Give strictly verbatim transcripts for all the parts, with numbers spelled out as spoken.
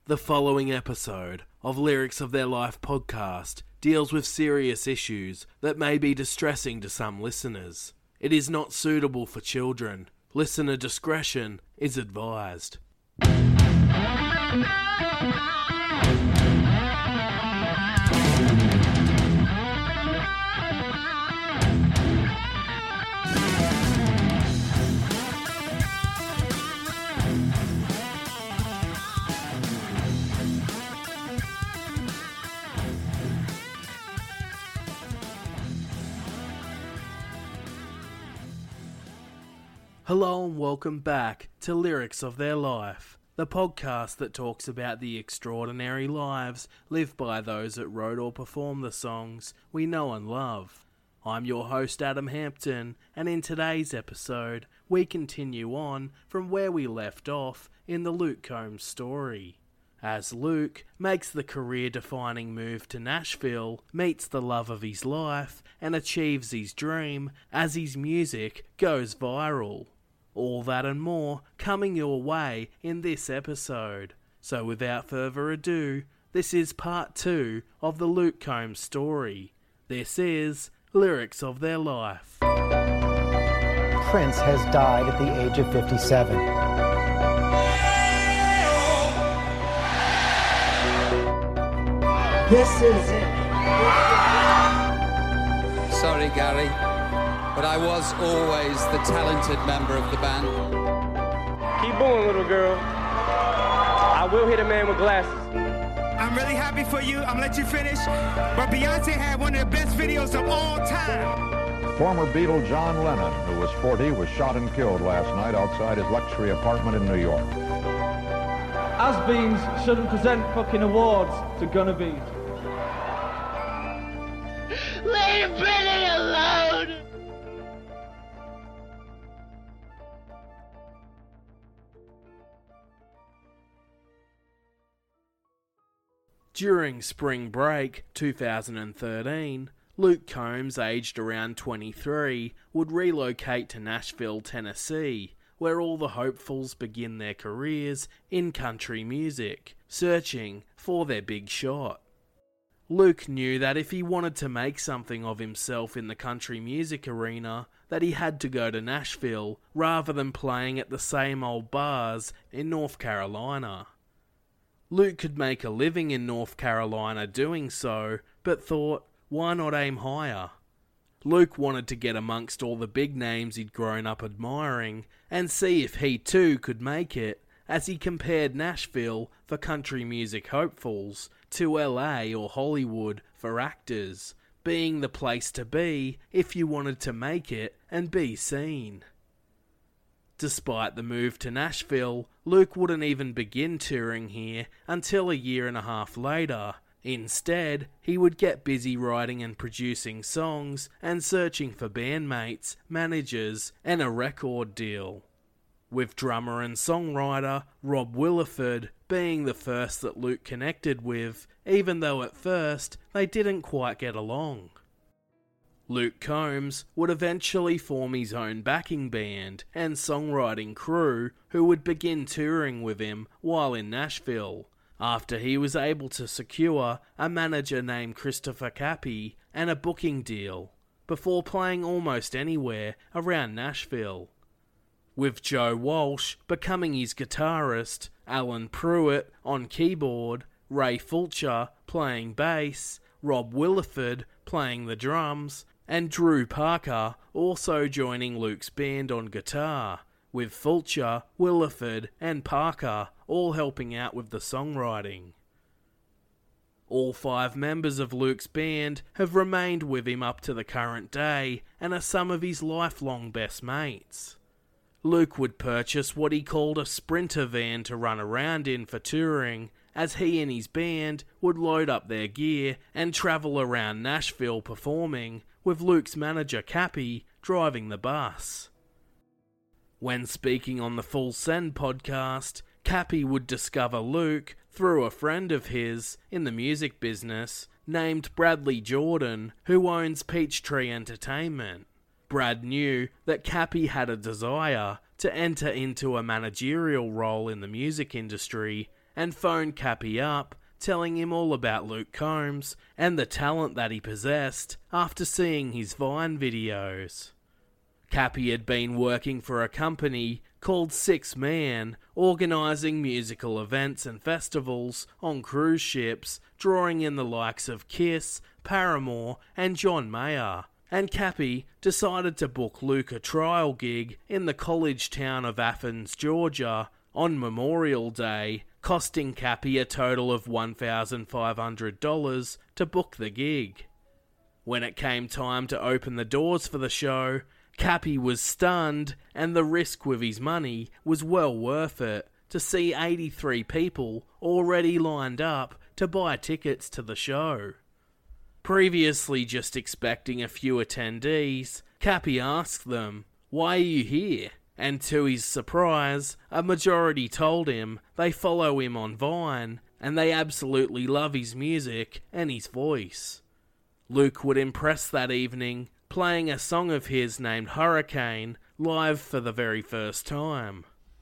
The following episode of Lyrics of Their Life podcast deals with serious issues that may be distressing to some listeners. It is not suitable for children. Listener discretion is advised. Hello and welcome back to Lyrics of Their Life, the podcast that talks about the extraordinary lives lived by those that wrote or performed the songs we know and love. I'm your host Adam Hampton, and in today's episode we continue on from where we left off in the Luke Combs story. As Luke makes the career-defining move to Nashville, meets the love of his life, and achieves his dream as his music goes viral. All that and more coming your way in this episode. So without further ado, this is part two of the Luke Combs story. This is Lyrics of Their Life. Prince has died at the age of fifty-seven. This is it. Sorry, Gary, but I was always the talented member of the band. Keep going, little girl. I will hit a man with glasses. I'm really happy for you. I'm gonna let you finish. But Beyonce had one of the best videos of all time. Former Beatle John Lennon, who was forty, was shot and killed last night outside his luxury apartment in New York. Has-beens shouldn't present fucking awards to gonna-bees. Leave Britney alone! During spring break two thousand thirteen, Luke Combs, aged around twenty-three, would relocate to Nashville, Tennessee, where all the hopefuls begin their careers in country music, searching for their big shot. Luke knew that if he wanted to make something of himself in the country music arena, that he had to go to Nashville rather than playing at the same old bars in North Carolina. Luke could make a living in North Carolina doing so, but thought, why not aim higher? Luke wanted to get amongst all the big names he'd grown up admiring and see if he too could make it, as he compared Nashville for country music hopefuls to L A or Hollywood for actors, being the place to be if you wanted to make it and be seen. Despite the move to Nashville, Luke wouldn't even begin touring here until a year and a half later. Instead, he would get busy writing and producing songs and searching for bandmates, managers, and a record deal. With drummer and songwriter Rob Williford being the first that Luke connected with, even though at first they didn't quite get along. Luke Combs would eventually form his own backing band and songwriting crew who would begin touring with him while in Nashville, after he was able to secure a manager named Christopher Cappy and a booking deal, before playing almost anywhere around Nashville. With Joe Walsh becoming his guitarist, Alan Pruitt on keyboard, Ray Fulcher playing bass, Rob Williford playing the drums, and Drew Parker also joining Luke's band on guitar, with Fulcher, Williford and Parker all helping out with the songwriting. All five members of Luke's band have remained with him up to the current day and are some of his lifelong best mates. Luke would purchase what he called a sprinter van to run around in for touring, as he and his band would load up their gear and travel around Nashville performing, with Luke's manager Cappy driving the bus. When speaking on the Full Send podcast, Cappy would discover Luke through a friend of his in the music business named Bradley Jordan, who owns Peachtree Entertainment. Brad knew that Cappy had a desire to enter into a managerial role in the music industry and phoned Cappy up, telling him all about Luke Combs and the talent that he possessed after seeing his Vine videos. Cappy had been working for a company called Six Man, organising musical events and festivals on cruise ships, drawing in the likes of Kiss, Paramore and John Mayer, and Cappy decided to book Luke a trial gig in the college town of Athens, Georgia, on Memorial Day, costing Cappy a total of one thousand five hundred dollars to book the gig. When it came time to open the doors for the show, Cappy was stunned, and the risk with his money was well worth it to see eighty-three people already lined up to buy tickets to the show. Previously just expecting a few attendees, Cappy asked them, "Why are you here?" And to his surprise, a majority told him they follow him on Vine and they absolutely love his music and his voice. Luke would impress that evening, playing a song of his named Hurricane live for the very first time.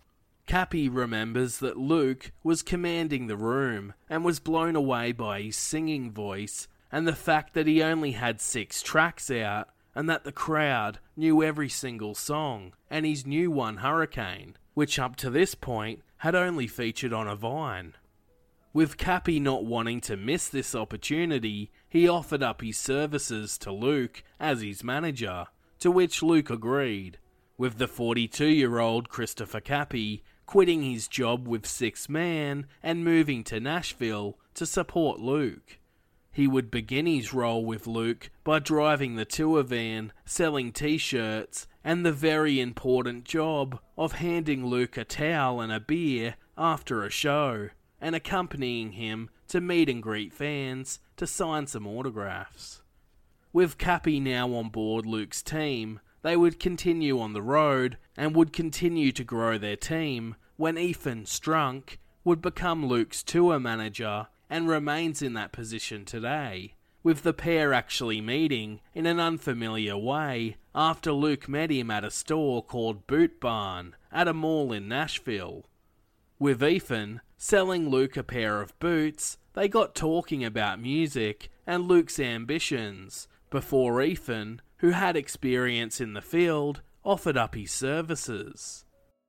Cappy remembers that Luke was commanding the room and was blown away by his singing voice and the fact that he only had six tracks out and that the crowd knew every single song and his new one Hurricane, which up to this point had only featured on a Vine. With Cappy not wanting to miss this opportunity, he offered up his services to Luke as his manager, to which Luke agreed, with the forty-two-year-old Christopher Cappy quitting his job with Six Man and moving to Nashville to support Luke. He would begin his role with Luke by driving the tour van, selling t-shirts, and the very important job of handing Luke a towel and a beer after a show, and accompanying him to meet and greet fans to sign some autographs. With Cappy now on board Luke's team, they would continue on the road and would continue to grow their team when Ethan Strunk would become Luke's tour manager and remains in that position today, with the pair actually meeting in an unfamiliar way after Luke met him at a store called Boot Barn at a mall in Nashville. With Ethan selling Luke a pair of boots, they got talking about music and Luke's ambitions, before Ethan, who had experience in the field, offered up his services.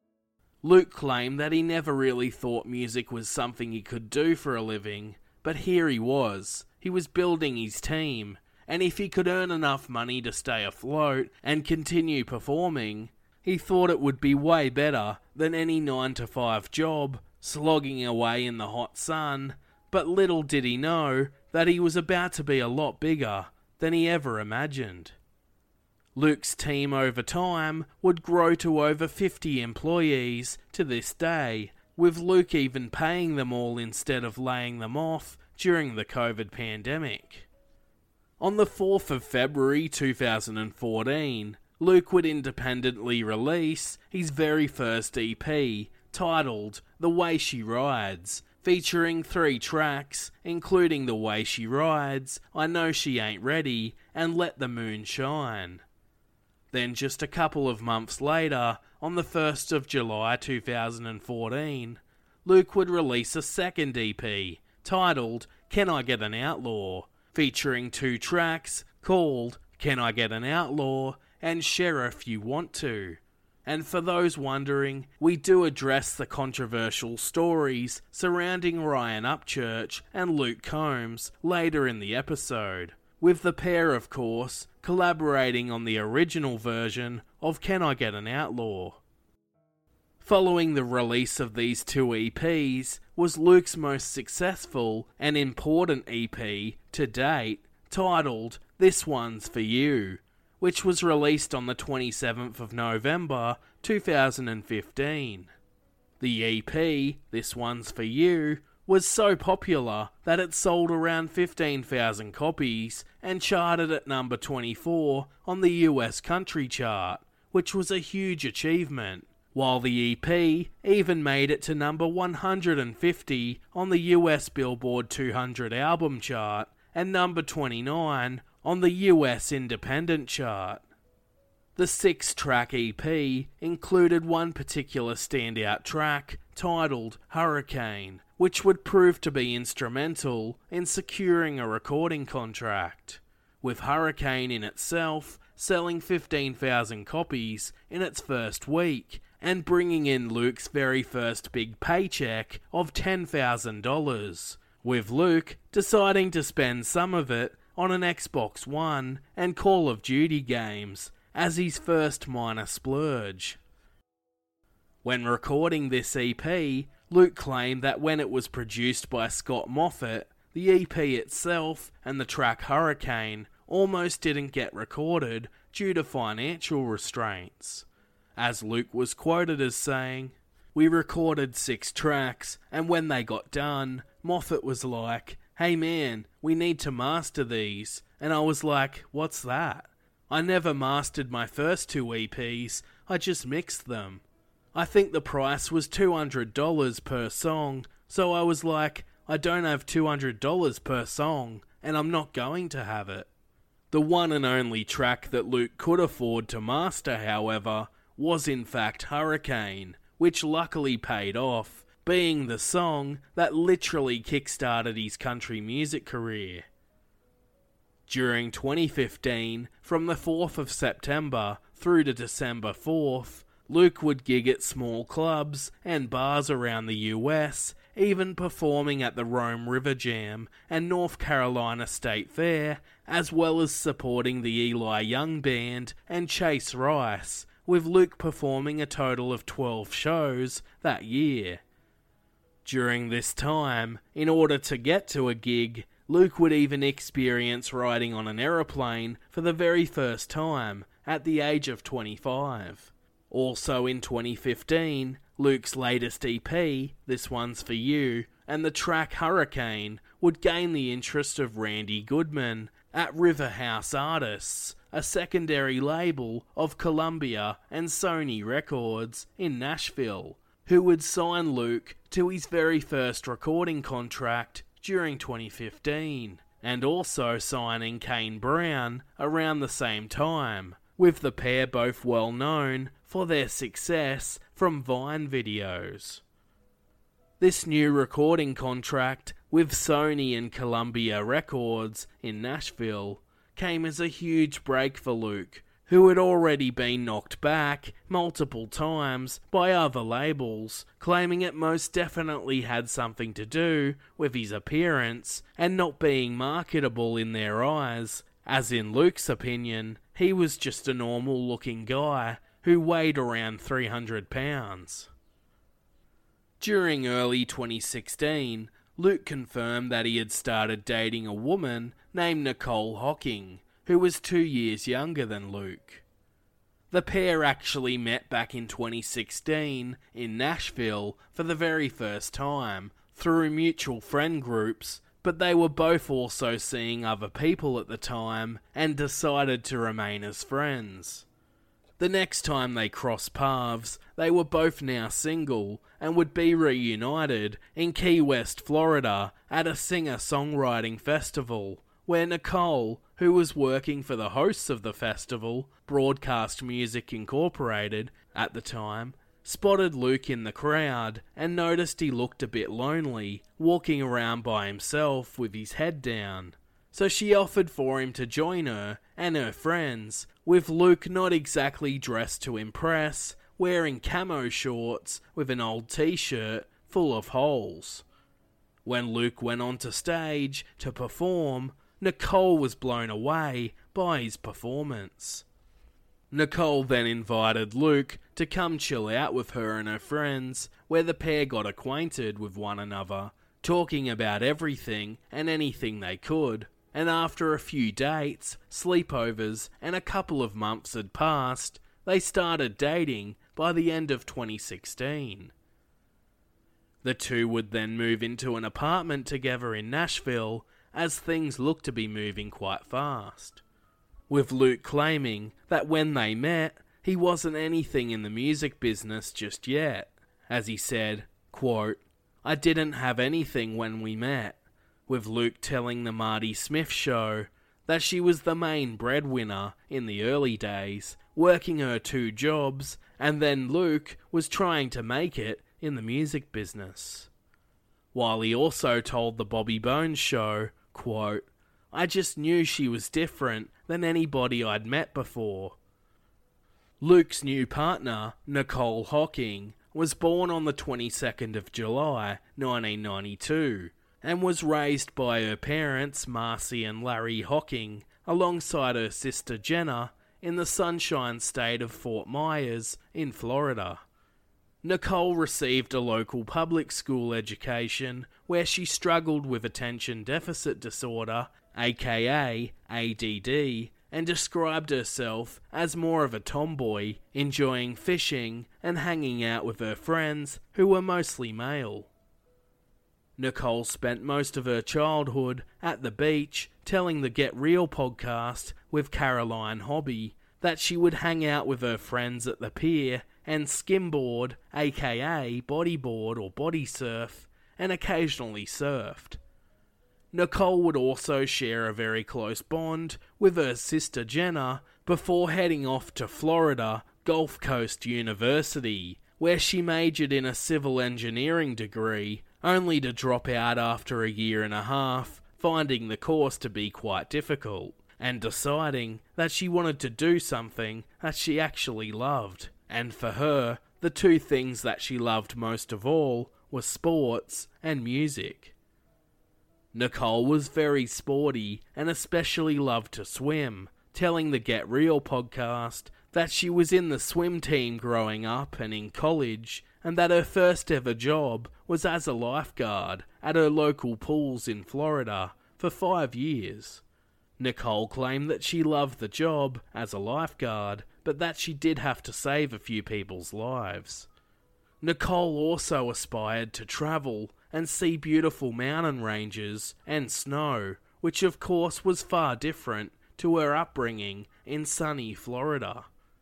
Luke claimed that he never really thought music was something he could do for a living, but here he was. He was building his team, and if he could earn enough money to stay afloat and continue performing, he thought it would be way better than any nine to five job, slogging away in the hot sun, but little did he know that he was about to be a lot bigger than he ever imagined. Luke's team over time would grow to over fifty employees to this day, with Luke even paying them all instead of laying them off during the COVID pandemic. On the fourth of February two thousand fourteen, Luke would independently release his very first E P, titled The Way She Rides, featuring three tracks, including The Way She Rides, I Know She Ain't Ready, and Let the Moon Shine. Then just a couple of months later, on the first of July two thousand fourteen, Luke would release a second E P, titled Can I Get an Outlaw, featuring two tracks called Can I Get an Outlaw and Sheriff You Want To. And for those wondering, we do address the controversial stories surrounding Ryan Upchurch and Luke Combs later in the episode, with the pair, of course, collaborating on the original version of Can I Get an Outlaw. Following the release of these two E Ps was Luke's most successful and important E P to date, titled This One's For You, which was released on the twenty-seventh of November two thousand fifteen. The E P, This One's For You, was so popular that it sold around fifteen thousand copies and charted at number twenty-four on the U S country chart, which was a huge achievement, while the E P even made it to number one hundred fifty on the U S Billboard two hundred album chart and number twenty-nine on the U S Independent chart. The six-track E P included one particular standout track titled Hurricane, which would prove to be instrumental in securing a recording contract, with Hurricane in itself selling fifteen thousand copies in its first week and bringing in Luke's very first big paycheck of ten thousand dollars, with Luke deciding to spend some of it on an Xbox One and Call of Duty games as his first minor splurge. When recording this E P, Luke claimed that when it was produced by Scott Moffat, the E P itself and the track Hurricane almost didn't get recorded due to financial restraints, as Luke was quoted as saying, "We recorded six tracks, and when they got done, Moffat was like, 'Hey man, we need to master these,' and I was like, 'What's that?' I never mastered my first two E Ps, I just mixed them. I think the price was two hundred dollars per song, so I was like, I don't have two hundred dollars per song, and I'm not going to have it." The one and only track that Luke could afford to master, however, was in fact Hurricane, which luckily paid off, being the song that literally kickstarted his country music career. During twenty fifteen, from the fourth of September through to December fourth, Luke would gig at small clubs and bars around the U S, even performing at the Rome River Jam and North Carolina State Fair, as well as supporting the Eli Young Band and Chase Rice, with Luke performing a total of twelve shows that year. During this time, in order to get to a gig, Luke would even experience riding on an aeroplane for the very first time at the age of twenty-five. Also in twenty fifteen, Luke's latest E P, This One's For You, and the track Hurricane would gain the interest of Randy Goodman at River House Artists, a secondary label of Columbia and Sony Records in Nashville, who would sign Luke to his very first recording contract during twenty fifteen, and also signing Kane Brown around the same time, with the pair both well known for their success from Vine videos. This new recording contract with Sony and Columbia Records in Nashville came as a huge break for Luke, who had already been knocked back multiple times by other labels, claiming it most definitely had something to do with his appearance and not being marketable in their eyes, as in Luke's opinion, he was just a normal looking guy who weighed around three hundred pounds. During early twenty sixteen, Luke confirmed that he had started dating a woman named Nicole Hocking, who was two years younger than Luke. The pair actually met back in twenty sixteen in Nashville for the very first time through mutual friend groups, but they were both also seeing other people at the time and decided to remain as friends. The next time they crossed paths, they were both now single and would be reunited in Key West, Florida at a singer-songwriting festival, where Nicole, who was working for the hosts of the festival, Broadcast Music Incorporated, at the time, spotted Luke in the crowd and noticed he looked a bit lonely, walking around by himself with his head down. So she offered for him to join her and her friends, with Luke not exactly dressed to impress, wearing camo shorts with an old t-shirt full of holes. When Luke went onto stage to perform, Nicole was blown away by his performance. Nicole then invited Luke to come chill out with her and her friends, where the pair got acquainted with one another, talking about everything and anything they could, and after a few dates, sleepovers, and a couple of months had passed, they started dating by the end of twenty sixteen. The two would then move into an apartment together in Nashville, as things looked to be moving quite fast, with Luke claiming that when they met, he wasn't anything in the music business just yet, as he said, quote, "I didn't have anything when we met," with Luke telling the Marty Smith Show that she was the main breadwinner in the early days, working her two jobs, and then Luke was trying to make it in the music business. while he also told the Bobby Bones Show, quote, "I just knew she was different than anybody I'd met before." Luke's new partner, Nicole Hocking, was born on the twenty-second of July, nineteen ninety-two, and was raised by her parents, Marcy and Larry Hocking, alongside her sister Jenna, in the Sunshine State of Fort Myers in Florida. Nicole received a local public school education where she struggled with attention deficit disorder, aka A D D, and described herself as more of a tomboy, enjoying fishing and hanging out with her friends, who were mostly male. Nicole spent most of her childhood at the beach, telling the Get Real podcast with Caroline Hobby that she would hang out with her friends at the pier and skimboard, aka bodyboard or body surf, and occasionally surfed. Nicole would also share a very close bond with her sister Jenna before heading off to Florida Gulf Coast University, where she majored in a civil engineering degree, only to drop out after a year and a half, finding the course to be quite difficult, and deciding that she wanted to do something that she actually loved. And for her, the two things that she loved most of all were sports and music. Nicole was very sporty and especially loved to swim, telling the Get Real podcast that she was in the swim team growing up and in college, and that her first ever job was as a lifeguard at her local pools in Florida for five years. Nicole claimed that she loved the job as a lifeguard, but that she did have to save a few people's lives. Nicole also aspired to travel and see beautiful mountain ranges and snow, which of course was far different to her upbringing in sunny Florida.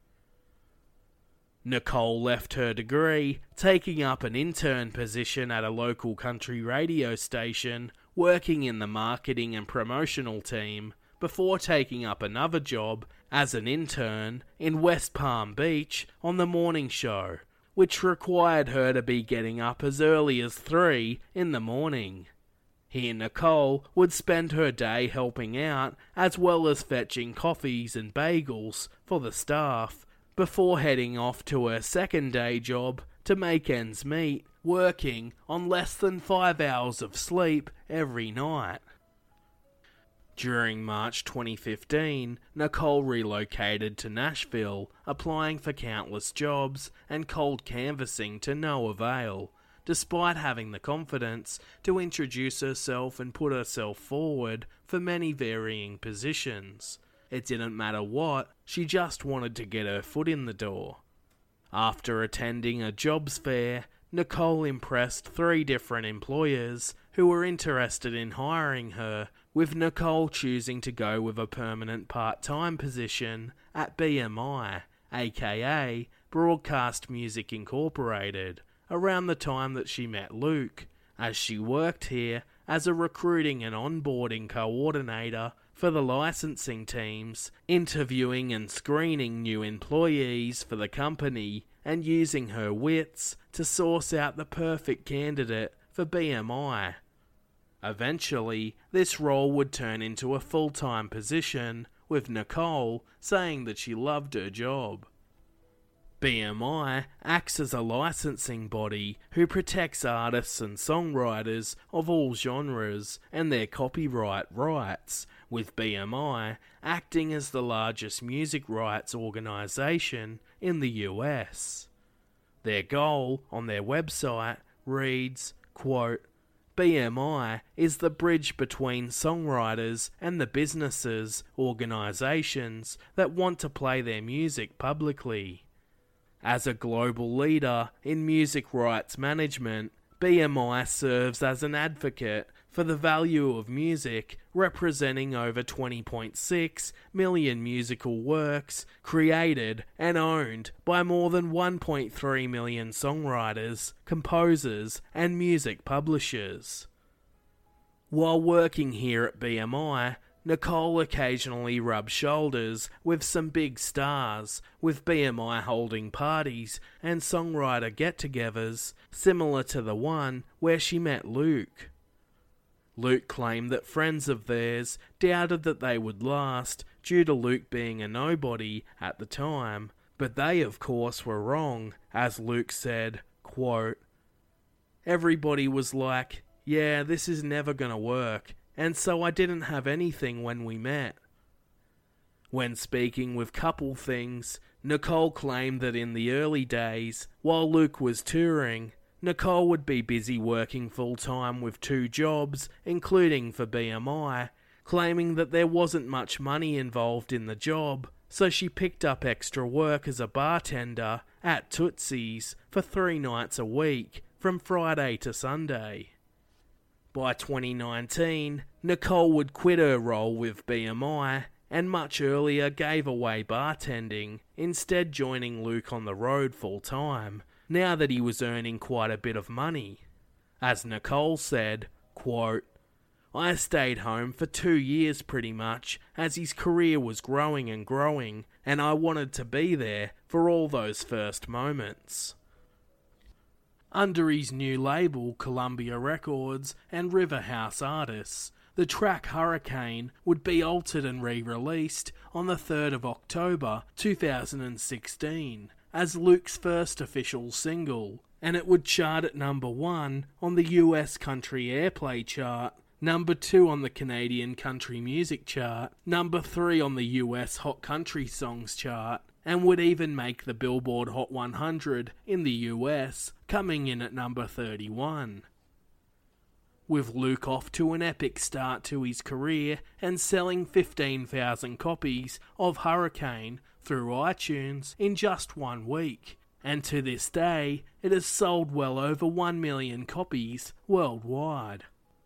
Nicole left her degree, taking up an intern position at a local country radio station, working in the marketing and promotional team, before taking up another job as an intern in West Palm Beach on the morning show, which required her to be getting up as early as three in the morning. Here Nicole would spend her day helping out, as well as fetching coffees and bagels for the staff, before heading off to her second day job to make ends meet, working on less than five hours of sleep every night. During March twenty fifteen, Nicole relocated to Nashville, applying for countless jobs and cold canvassing to no avail, despite having the confidence to introduce herself and put herself forward for many varying positions. It didn't matter what, she just wanted to get her foot in the door. After attending a jobs fair, Nicole impressed three different employers who were interested in hiring her, with Nicole choosing to go with a permanent part-time position at B M I, aka Broadcast Music Incorporated, around the time that she met Luke, as she worked here as a recruiting and onboarding coordinator for the licensing teams, interviewing and screening new employees for the company, and using her wits to source out the perfect candidate for B M I. Eventually, this role would turn into a full-time position, with Nicole saying that she loved her job. B M I acts as a licensing body who protects artists and songwriters of all genres and their copyright rights, with B M I acting as the largest music rights organisation in the U S. Their goal on their website reads, quote, B M I is the bridge between songwriters and the businesses, organisations that want to play their music publicly. As a global leader in music rights management, B M I serves as an advocate for the value of music, representing over twenty point six million musical works created and owned by more than one point three million songwriters, composers, and music publishers. While working here at B M I, Nicole occasionally rubbed shoulders with some big stars, with B M I holding parties and songwriter get-togethers similar to the one where she met Luke. Luke claimed that friends of theirs doubted that they would last due to Luke being a nobody at the time, but they of course were wrong, as Luke said, quote, "Everybody was like, yeah, this is never gonna work, and so I didn't have anything when we met." When speaking with Couple Things, Nicole claimed that in the early days, while Luke was touring, Nicole would be busy working full-time with two jobs, including for B M I, claiming that there wasn't much money involved in the job, so she picked up extra work as a bartender at Tootsie's for three nights a week, from Friday to Sunday. By twenty nineteen, Nicole would quit her role with B M I and much earlier gave away bartending, instead joining Luke on the road full-time, now that he was earning quite a bit of money. As Nicole said, quote, "I stayed home for two years pretty much as his career was growing and growing, and I wanted to be there for all those first moments." Under his new label, Columbia Records and Riverhouse Artists, the track Hurricane would be altered and re-released on the third of October two thousand sixteen as Luke's first official single, and it would chart at number one on the U S Country Airplay chart, number two on the Canadian Country Music chart, number three on the U S Hot Country Songs chart, and would even make the Billboard Hot one hundred in the U S, coming in at number thirty-one. With Luke off to an epic start to his career and selling fifteen thousand copies of Hurricane through iTunes in just one week, and to this day it has sold well over one million copies worldwide.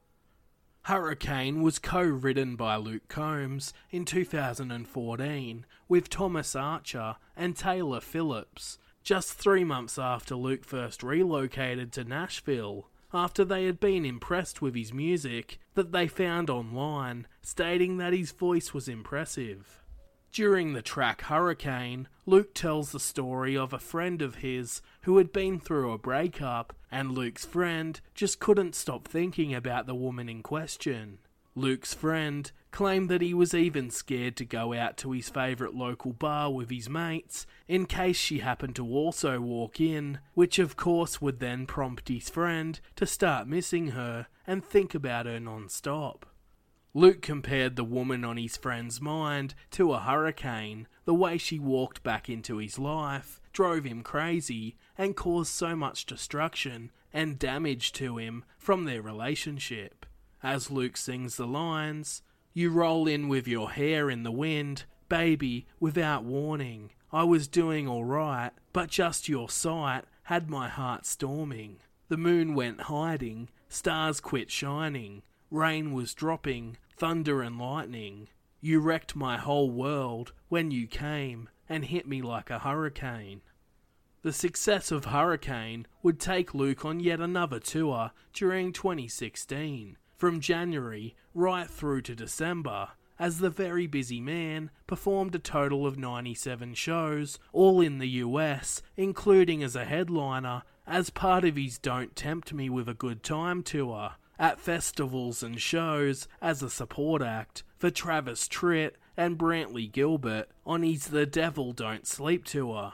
Hurricane was co-written by Luke Combs in two thousand fourteen with Thomas Archer and Taylor Phillips, just three months after Luke first relocated to Nashville, after they had been impressed with his music that they found online, stating that his voice was impressive. During the track Hurricane, Luke tells the story of a friend of his who had been through a breakup, and Luke's friend just couldn't stop thinking about the woman in question. Luke's friend claimed that he was even scared to go out to his favourite local bar with his mates in case she happened to also walk in, which of course would then prompt his friend to start missing her and think about her non-stop. Luke compared the woman on his friend's mind to a hurricane. The way she walked back into his life drove him crazy and caused so much destruction and damage to him from their relationship. As Luke sings the lines, "You roll in with your hair in the wind, baby, without warning. I was doing alright, but just your sight had my heart storming. The moon went hiding, stars quit shining. Rain was dropping, thunder and lightning. You wrecked my whole world when you came and hit me like a hurricane." The success of Hurricane would take Luke on yet another tour during twenty sixteen, from January right through to December, as the very busy man performed a total of ninety-seven shows, all in the U S, including as a headliner, as part of his Don't Tempt Me With a Good Time tour, at festivals and shows as a support act for Travis Tritt and Brantley Gilbert on his The Devil Don't Sleep tour.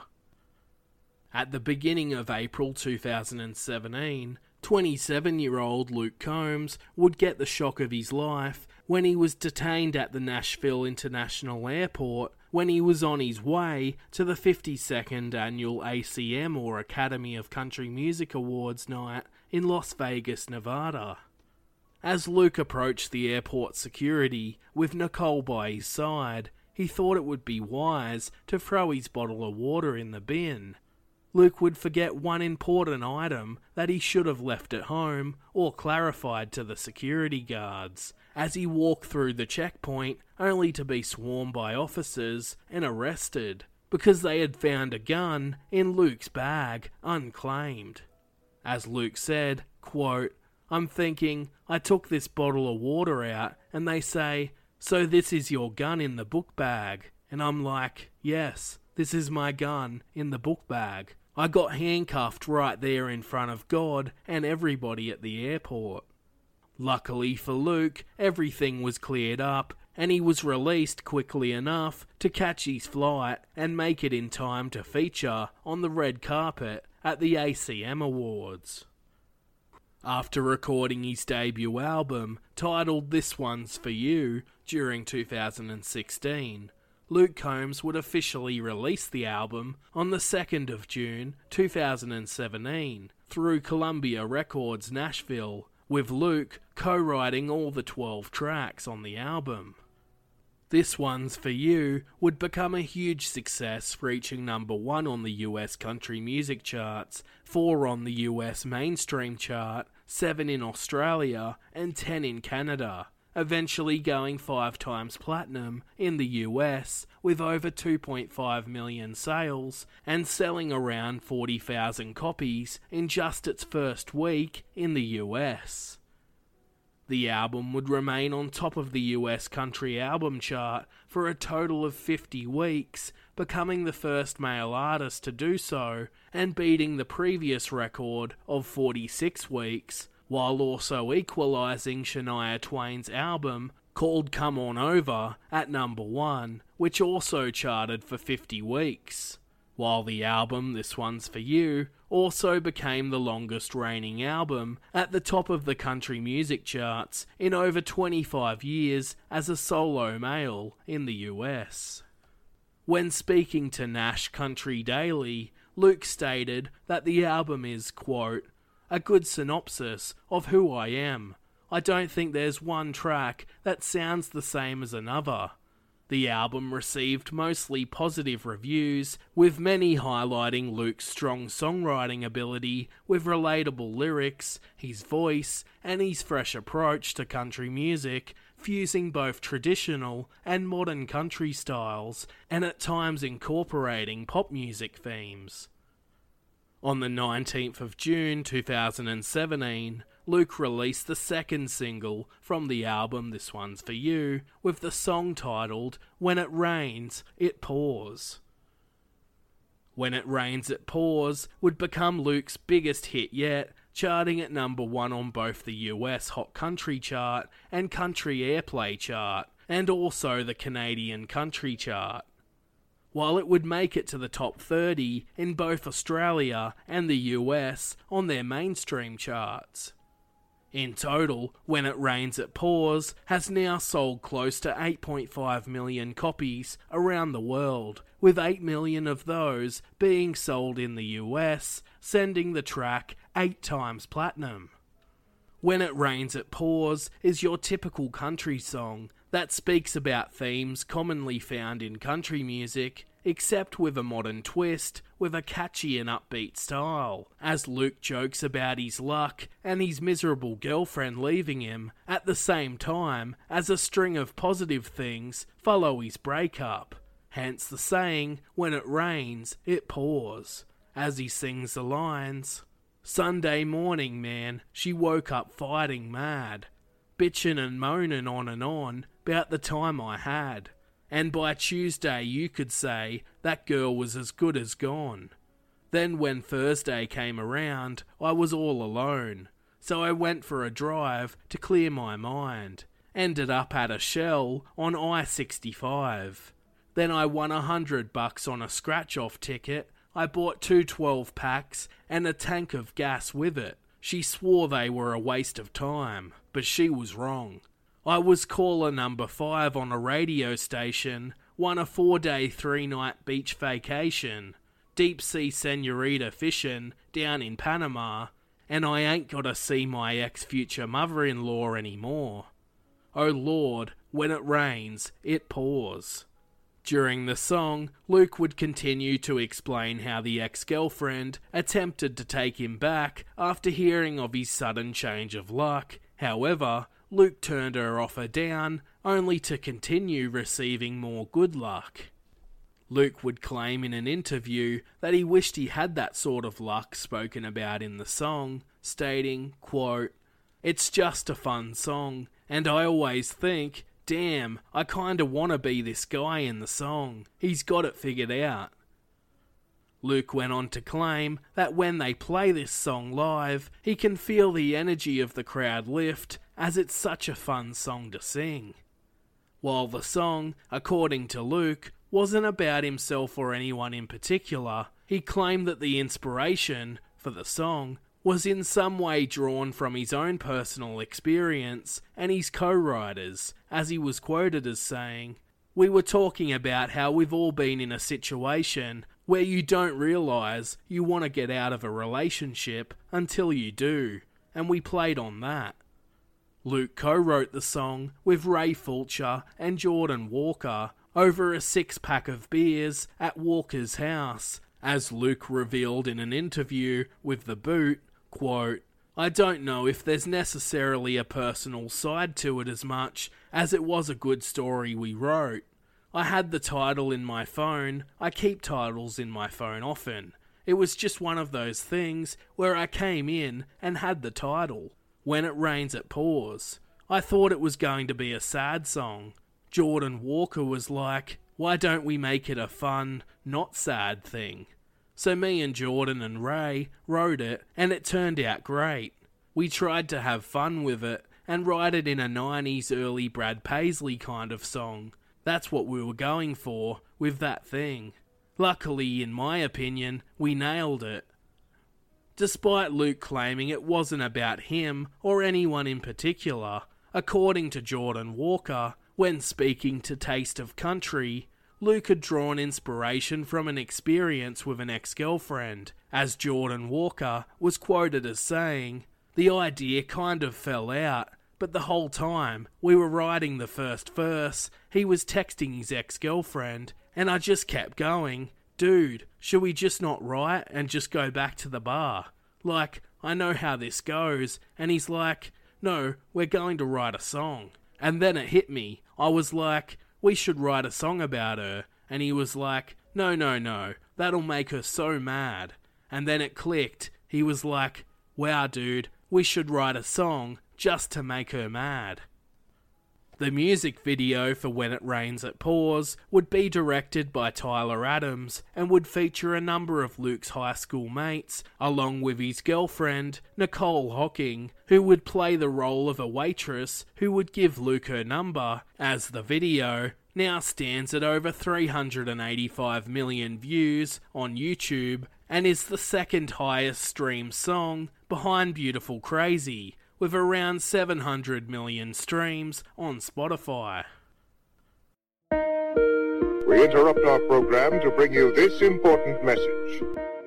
At the beginning of April two thousand seventeen, twenty-seven-year-old Luke Combs would get the shock of his life when he was detained at the Nashville International Airport when he was on his way to the fifty-second annual A C M, or Academy of Country Music Awards night in Las Vegas, Nevada. As Luke approached the airport security with Nicole by his side, he thought it would be wise to throw his bottle of water in the bin. Luke would forget one important item that he should have left at home or clarified to the security guards, as he walked through the checkpoint only to be swarmed by officers and arrested because they had found a gun in Luke's bag unclaimed. As Luke said, quote, "I'm thinking, I took this bottle of water out and they say, "So this is your gun in the book bag?" And I'm like, "Yes, this is my gun in the book bag. I got handcuffed right there in front of God and everybody at the airport." Luckily for Luke, everything was cleared up and he was released quickly enough to catch his flight and make it in time to feature on the red carpet at the A C M Awards. After recording his debut album, titled This One's For You, during two thousand sixteen, Luke Combs would officially release the album on the second of June two thousand seventeen through Columbia Records Nashville, with Luke co-writing all the twelve tracks on the album. This One's For You would become a huge success, reaching number one on the U S country music charts, four on the U S mainstream chart, seven in Australia, and ten in Canada, eventually going five times platinum in the U S with over two point five million sales and selling around forty thousand copies in just its first week in the U S. The album would remain on top of the U S country album chart for a total of fifty weeks, becoming the first male artist to do so and beating the previous record of forty-six weeks, while also equalising Shania Twain's album called Come On Over at number one, which also charted for fifty weeks. While the album This One's For You also became the longest reigning album at the top of the country music charts in over twenty-five years as a solo male in the U S. When speaking to Nash Country Daily, Luke stated that the album is, quote, "a good synopsis of who I am. I don't think there's one track that sounds the same as another." The album received mostly positive reviews, with many highlighting Luke's strong songwriting ability with relatable lyrics, his voice, and his fresh approach to country music, fusing both traditional and modern country styles, and at times incorporating pop music themes. On the nineteenth of June two thousand seventeen, Luke released the second single from the album This One's For You, with the song titled When It Rains, It Pours. When It Rains, It Pours would become Luke's biggest hit yet, charting at number one on both the U S Hot Country chart and Country Airplay chart, and also the Canadian Country chart. While it would make it to the top thirty in both Australia and the U S on their mainstream charts. In total, When It Rains It Pours has now sold close to eight point five million copies around the world, with eight million of those being sold in the U S, sending the track eight times platinum. When It Rains It Pours is your typical country song that speaks about themes commonly found in country music, except with a modern twist, with a catchy and upbeat style, as Luke jokes about his luck and his miserable girlfriend leaving him, at the same time as a string of positive things follow his breakup. Hence the saying, when it rains, it pours, as he sings the lines, "Sunday morning, man, she woke up fighting mad, bitchin' and moanin' on and on, 'bout the time I had. And by Tuesday you could say that girl was as good as gone. Then when Thursday came around, I was all alone, so I went for a drive to clear my mind. Ended up at a Shell on I sixty-five. Then I won a hundred bucks on a scratch-off ticket. I bought two twelve packs and a tank of gas with it. She swore they were a waste of time, but she was wrong. I was caller number five on a radio station, won a four-day, three-night beach vacation, deep-sea senorita fishing down in Panama, and I ain't gotta see my ex-future mother-in-law anymore. Oh Lord, when it rains, it pours." During the song, Luke would continue to explain how the ex-girlfriend attempted to take him back after hearing of his sudden change of luck. However, Luke turned her offer down, only to continue receiving more good luck. Luke would claim in an interview that he wished he had that sort of luck spoken about in the song, stating, quote, "It's just a fun song, and I always think, damn, I kinda wanna be this guy in the song. He's got it figured out. Luke went on to claim that when they play this song live, he can feel the energy of the crowd lift, as it's such a fun song to sing. While the song, according to Luke, wasn't about himself or anyone in particular, he claimed that the inspiration for the song was in some way drawn from his own personal experience and his co-writers, as he was quoted as saying, "We were talking about how we've all been in a situation where you don't realise you want to get out of a relationship until you do, and we played on that." Luke co-wrote the song with Ray Fulcher and Jordan Walker over a six-pack of beers at Walker's house, as Luke revealed in an interview with The Boot, quote, "I don't know if there's necessarily a personal side to it as much as it was a good story we wrote. I had the title in my phone. I keep titles in my phone often. It was just one of those things where I came in and had the title. When It Rains It Pours. I thought it was going to be a sad song. Jordan Walker was like, why don't we make it a fun, not sad thing? So me and Jordan and Ray wrote it, and it turned out great. We tried to have fun with it and write it in a nineties early Brad Paisley kind of song. That's what we were going for with that thing. Luckily, in my opinion, we nailed it." Despite Luke claiming it wasn't about him or anyone in particular, according to Jordan Walker, when speaking to Taste of Country, Luke had drawn inspiration from an experience with an ex-girlfriend, as Jordan Walker was quoted as saying, "The idea kind of fell out, but the whole time we were writing the first verse, he was texting his ex-girlfriend, and I just kept going, dude, should we just not write and just go back to the bar? Like, I know how this goes," and he's like, "No, we're going to write a song." And then it hit me. I was like, "We should write a song about her," and he was like, "No, no, no, that'll make her so mad." And then it clicked. He was like, "Wow, dude, we should write a song just to make her mad." The music video for When It Rains It Pours would be directed by Tyler Adams and would feature a number of Luke's high school mates, along with his girlfriend, Nicole Hocking, who would play the role of a waitress who would give Luke her number, as the video now stands at over three hundred eighty-five million views on YouTube and is the second highest streamed song behind Beautiful Crazy, with around seven hundred million streams on Spotify. We interrupt our program to bring you this important message.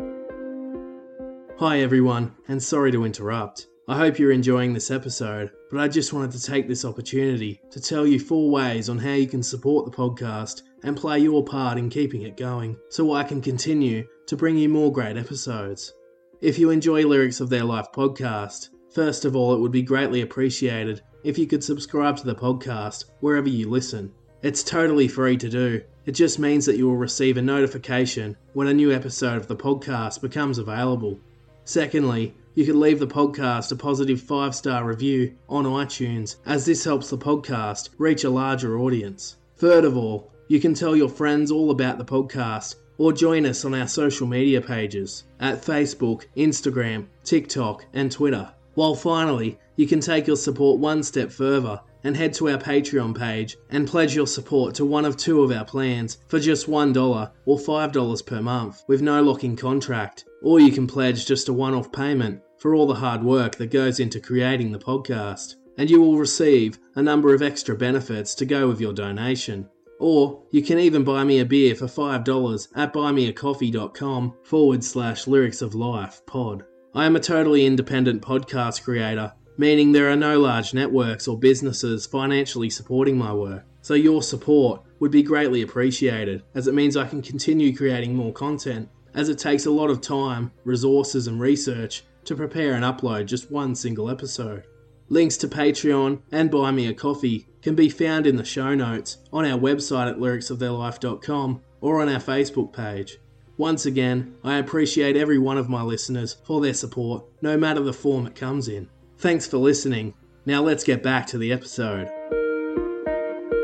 Hi everyone, and sorry to interrupt. I hope you're enjoying this episode, but I just wanted to take this opportunity to tell you four ways on how you can support the podcast and play your part in keeping it going, so I can continue to bring you more great episodes. If you enjoy Lyrics of Their Life podcast, first of all, it would be greatly appreciated if you could subscribe to the podcast wherever you listen. It's totally free to do. It just means that you will receive a notification when a new episode of the podcast becomes available. Secondly, you can leave the podcast a positive five-star review on iTunes, as this helps the podcast reach a larger audience. Third of all, you can tell your friends all about the podcast or join us on our social media pages at Facebook, Instagram, TikTok and Twitter. While finally, you can take your support one step further and head to our Patreon page and pledge your support to one of two of our plans for just one dollar or five dollars per month with no lock-in contract. Or you can pledge just a one-off payment for all the hard work that goes into creating the podcast, and you will receive a number of extra benefits to go with your donation. Or you can even buy me a beer for five dollars at buymeacoffee.com forward slash lyrics of life pod. I am a totally independent podcast creator, meaning there are no large networks or businesses financially supporting my work, so your support would be greatly appreciated, as it means I can continue creating more content, as it takes a lot of time, resources and research to prepare and upload just one single episode. Links to Patreon and Buy Me a Coffee can be found in the show notes on our website at lyrics of their life dot com or on our Facebook page. Once again, I appreciate every one of my listeners for their support, no matter the form it comes in. Thanks for listening. Now let's get back to the episode.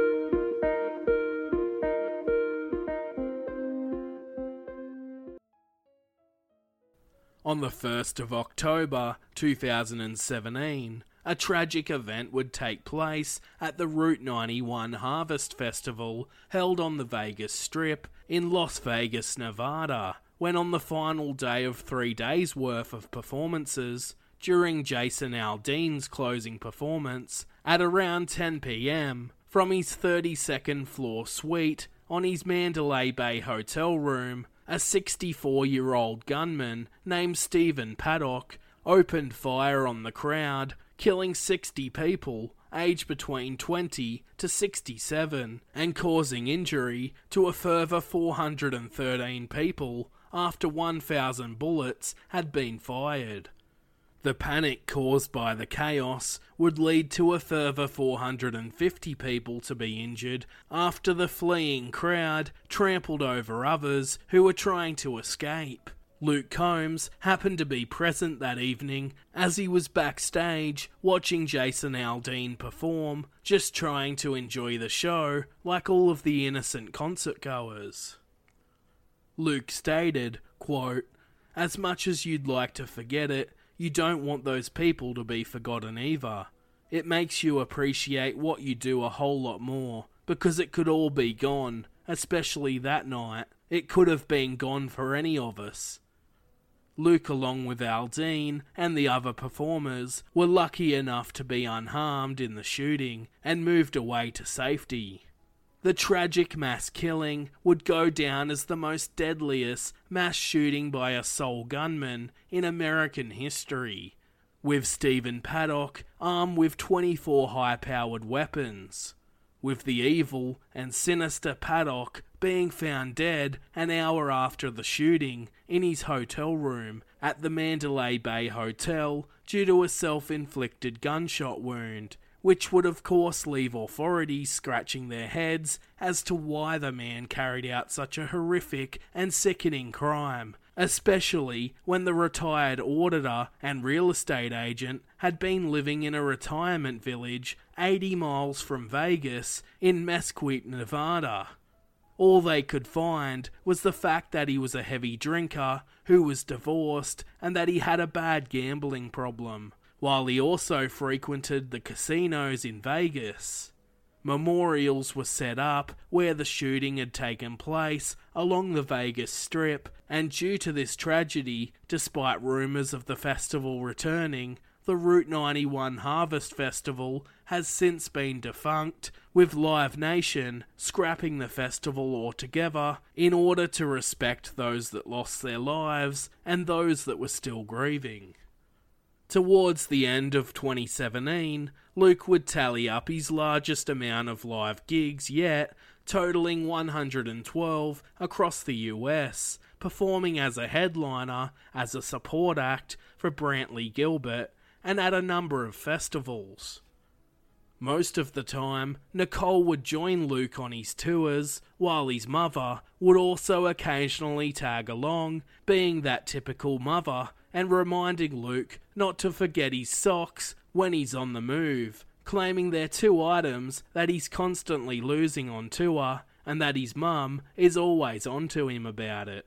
On the first of October two thousand seventeen, a tragic event would take place at the Route ninety-one Harvest Festival held on the Vegas Strip in Las Vegas, Nevada, when on the final day of three days' worth of performances, during Jason Aldean's closing performance, at around ten p.m, from his thirty-second floor suite on his Mandalay Bay hotel room, a sixty-four-year-old gunman named Stephen Paddock opened fire on the crowd, killing sixty people aged between twenty to sixty-seven and causing injury to a further four hundred thirteen people after one thousand bullets had been fired. The panic caused by the chaos would lead to a further four hundred fifty people to be injured after the fleeing crowd trampled over others who were trying to escape. Luke Combs happened to be present that evening as he was backstage watching Jason Aldean perform, just trying to enjoy the show like all of the innocent concertgoers. Luke stated, quote, "As much as you'd like to forget it, you don't want those people to be forgotten either. It makes you appreciate what you do a whole lot more, because it could all be gone, especially that night. It could have been gone for any of us." Luke, along with Aldean and the other performers, were lucky enough to be unharmed in the shooting and moved away to safety. The tragic mass killing would go down as the most deadliest mass shooting by a sole gunman in American history, with Stephen Paddock armed with twenty-four high-powered weapons, with the evil and sinister Paddock being found dead an hour after the shooting in his hotel room at the Mandalay Bay Hotel due to a self-inflicted gunshot wound, which would of course leave authorities scratching their heads as to why the man carried out such a horrific and sickening crime, especially when the retired auditor and real estate agent had been living in a retirement village eighty miles from Vegas in Mesquite, Nevada. All they could find was the fact that he was a heavy drinker who was divorced and that he had a bad gambling problem, while he also frequented the casinos in Vegas. Memorials were set up where the shooting had taken place along the Vegas Strip, and due to this tragedy, despite rumours of the festival returning, the Route ninety-one Harvest Festival has since been defunct, with Live Nation scrapping the festival altogether in order to respect those that lost their lives and those that were still grieving. Towards the end of twenty seventeen, Luke would tally up his largest amount of live gigs yet, totaling one hundred twelve across the U S, performing as a headliner, as a support act for Brantley Gilbert, and at a number of festivals. Most of the time, Nicole would join Luke on his tours, while his mother would also occasionally tag along, being that typical mother, and reminding Luke not to forget his socks when he's on the move, claiming they're two items that he's constantly losing on tour, and that his mum is always onto him about it.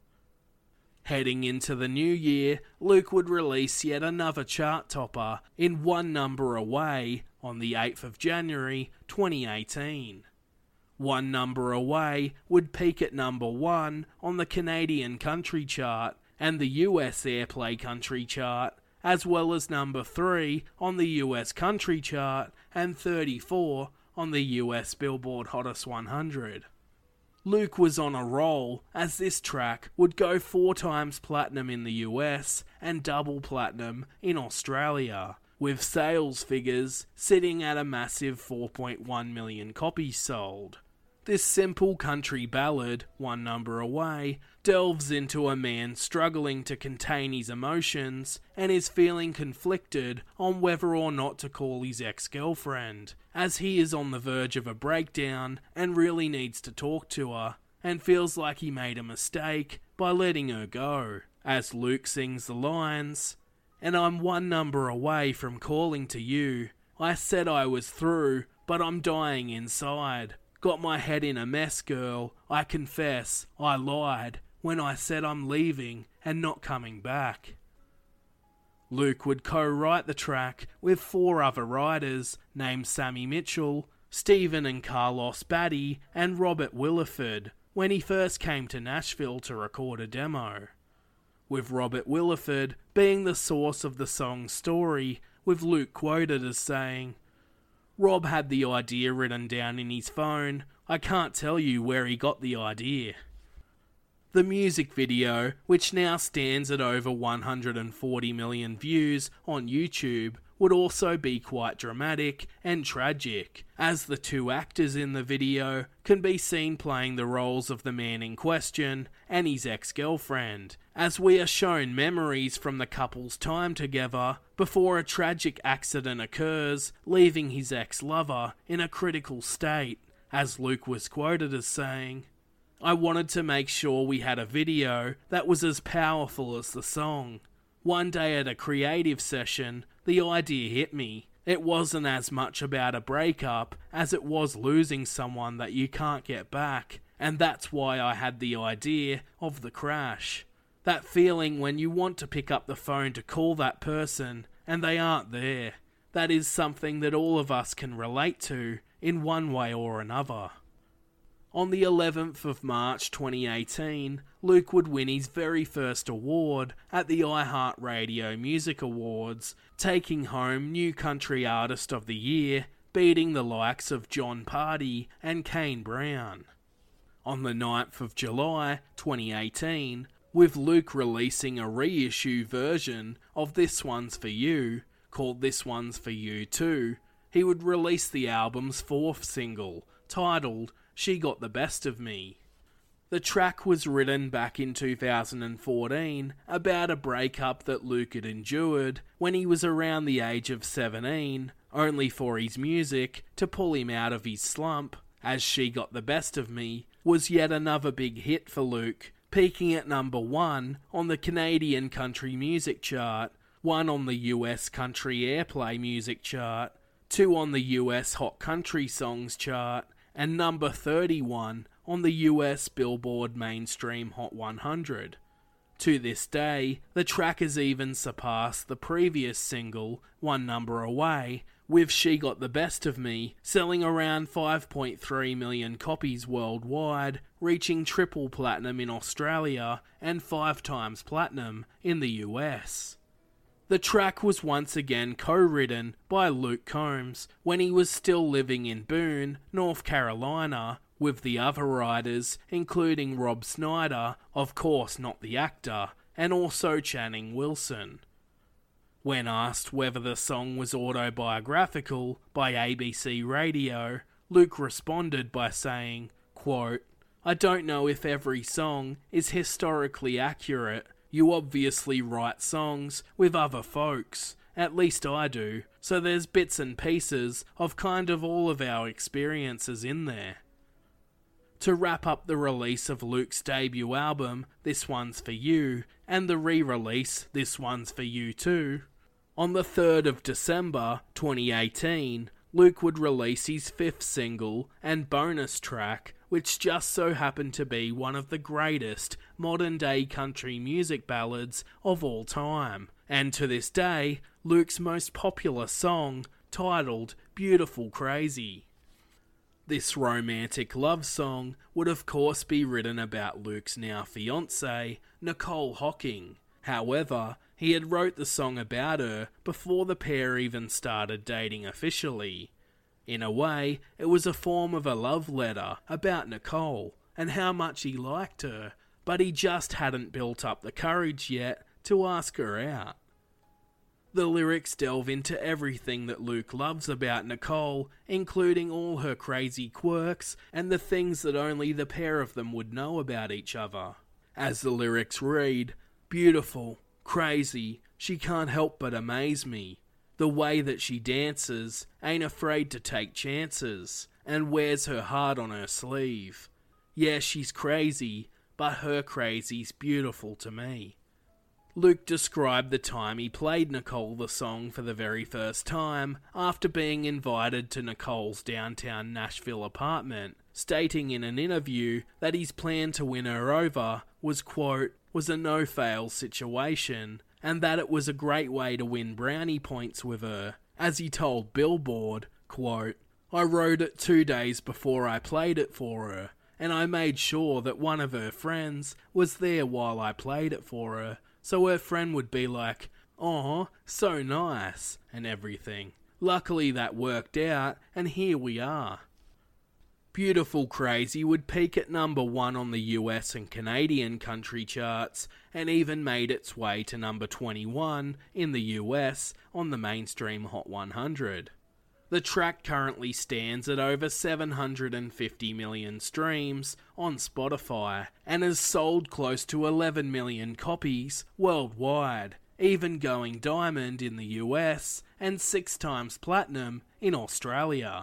Heading into the new year, Luke would release yet another chart topper in One Number Away on the eighth of January twenty eighteen. One Number Away would peak at number one on the Canadian country chart and the U S Airplay country chart, as well as number three on the U S country chart and thirty-four on the U S Billboard Hottest one hundred. Luke was on a roll, as this track would go four times platinum in the U S and double platinum in Australia, with sales figures sitting at a massive four point one million copies sold. This simple country ballad, One Number Away, delves into a man struggling to contain his emotions and is feeling conflicted on whether or not to call his ex-girlfriend, as he is on the verge of a breakdown and really needs to talk to her, and feels like he made a mistake by letting her go, as Luke sings the lines, "And I'm one number away from calling to you. I said I was through, but I'm dying inside. Got my head in a mess, girl. I confess, I lied. when I said I'm leaving and not coming back. Luke would co-write the track with four other writers named Sammy Mitchell, Stephen and Carlos Batty, and Robert Williford when he first came to Nashville to record a demo, with Robert Williford being the source of the song's story, with Luke quoted as saying, "Rob had the idea written down in his phone. I can't tell you where he got the idea." The music video, which now stands at over one hundred forty million views on YouTube, would also be quite dramatic and tragic, as the two actors in the video can be seen playing the roles of the man in question and his ex-girlfriend, as we are shown memories from the couple's time together before a tragic accident occurs, leaving his ex-lover in a critical state, as Luke was quoted as saying, "I wanted to make sure we had a video that was as powerful as the song. One day at a creative session, the idea hit me. It wasn't as much about a breakup as it was losing someone that you can't get back, and that's why I had the idea of the crash. That feeling when you want to pick up the phone to call that person and they aren't there. That is something that all of us can relate to in one way or another." On the eleventh of March twenty eighteen, Luke would win his very first award at the iHeartRadio Music Awards, taking home New Country Artist of the Year, beating the likes of John Party and Kane Brown. On the ninth of July twenty eighteen, with Luke releasing a reissue version of This One's For You, called This One's For You Too, he would release the album's fourth single, titled She Got the Best of Me. The track was written back in two thousand fourteen about a breakup that Luke had endured when he was around the age of seventeen, only for his music to pull him out of his slump, as She Got the Best of Me was yet another big hit for Luke, peaking at number one on the Canadian country music chart, one on the U S country airplay music chart, two on the U S hot country songs chart, and number thirty-one on the U S Billboard Mainstream Hot one hundred. To this day, the track has even surpassed the previous single, One Number Away, with She Got the Best of Me selling around five point three million copies worldwide, reaching triple platinum in Australia and five times platinum in the U S. The track was once again co-written by Luke Combs when he was still living in Boone, North Carolina, with the other writers including Rob Snyder, of course not the actor, and also Channing Wilson. When asked whether the song was autobiographical by A B C Radio, Luke responded by saying, quote, "I don't know if every song is historically accurate. You obviously write songs with other folks, at least I do, so there's bits and pieces of kind of all of our experiences in there." To wrap up the release of Luke's debut album, This One's For You, and the re-release, This One's For You Too, on the third of December twenty eighteen, Luke would release his fifth single and bonus track, which just so happened to be one of the greatest modern-day country music ballads of all time, and to this day, Luke's most popular song, titled Beautiful Crazy. This romantic love song would of course be written about Luke's now fiancée, Nicole Hocking. However, he had wrote the song about her before the pair even started dating officially. In a way, it was a form of a love letter about Nicole and how much he liked her, but he just hadn't built up the courage yet to ask her out. The lyrics delve into everything that Luke loves about Nicole, including all her crazy quirks and the things that only the pair of them would know about each other. As the lyrics read, "Beautiful, crazy, she can't help but amaze me. The way that she dances, ain't afraid to take chances, and wears her heart on her sleeve. Yeah, she's crazy, but her crazy's beautiful to me." Luke described the time he played Nicole the song for the very first time after being invited to Nicole's downtown Nashville apartment, stating in an interview that his plan to win her over was, quote, was a no-fail situation, and that it was a great way to win brownie points with her. As he told Billboard, quote, I wrote it two days before I played it for her, and I made sure that one of her friends was there while I played it for her, so her friend would be like, "Aw, so nice," and everything. Luckily that worked out, and here we are. Beautiful Crazy would peak at number one on the U S and Canadian country charts, and even made its way to number twenty-one in the U S on the mainstream Hot one hundred. The track currently stands at over seven hundred fifty million streams on Spotify and has sold close to eleven million copies worldwide, even going diamond in the U S and six times platinum in Australia.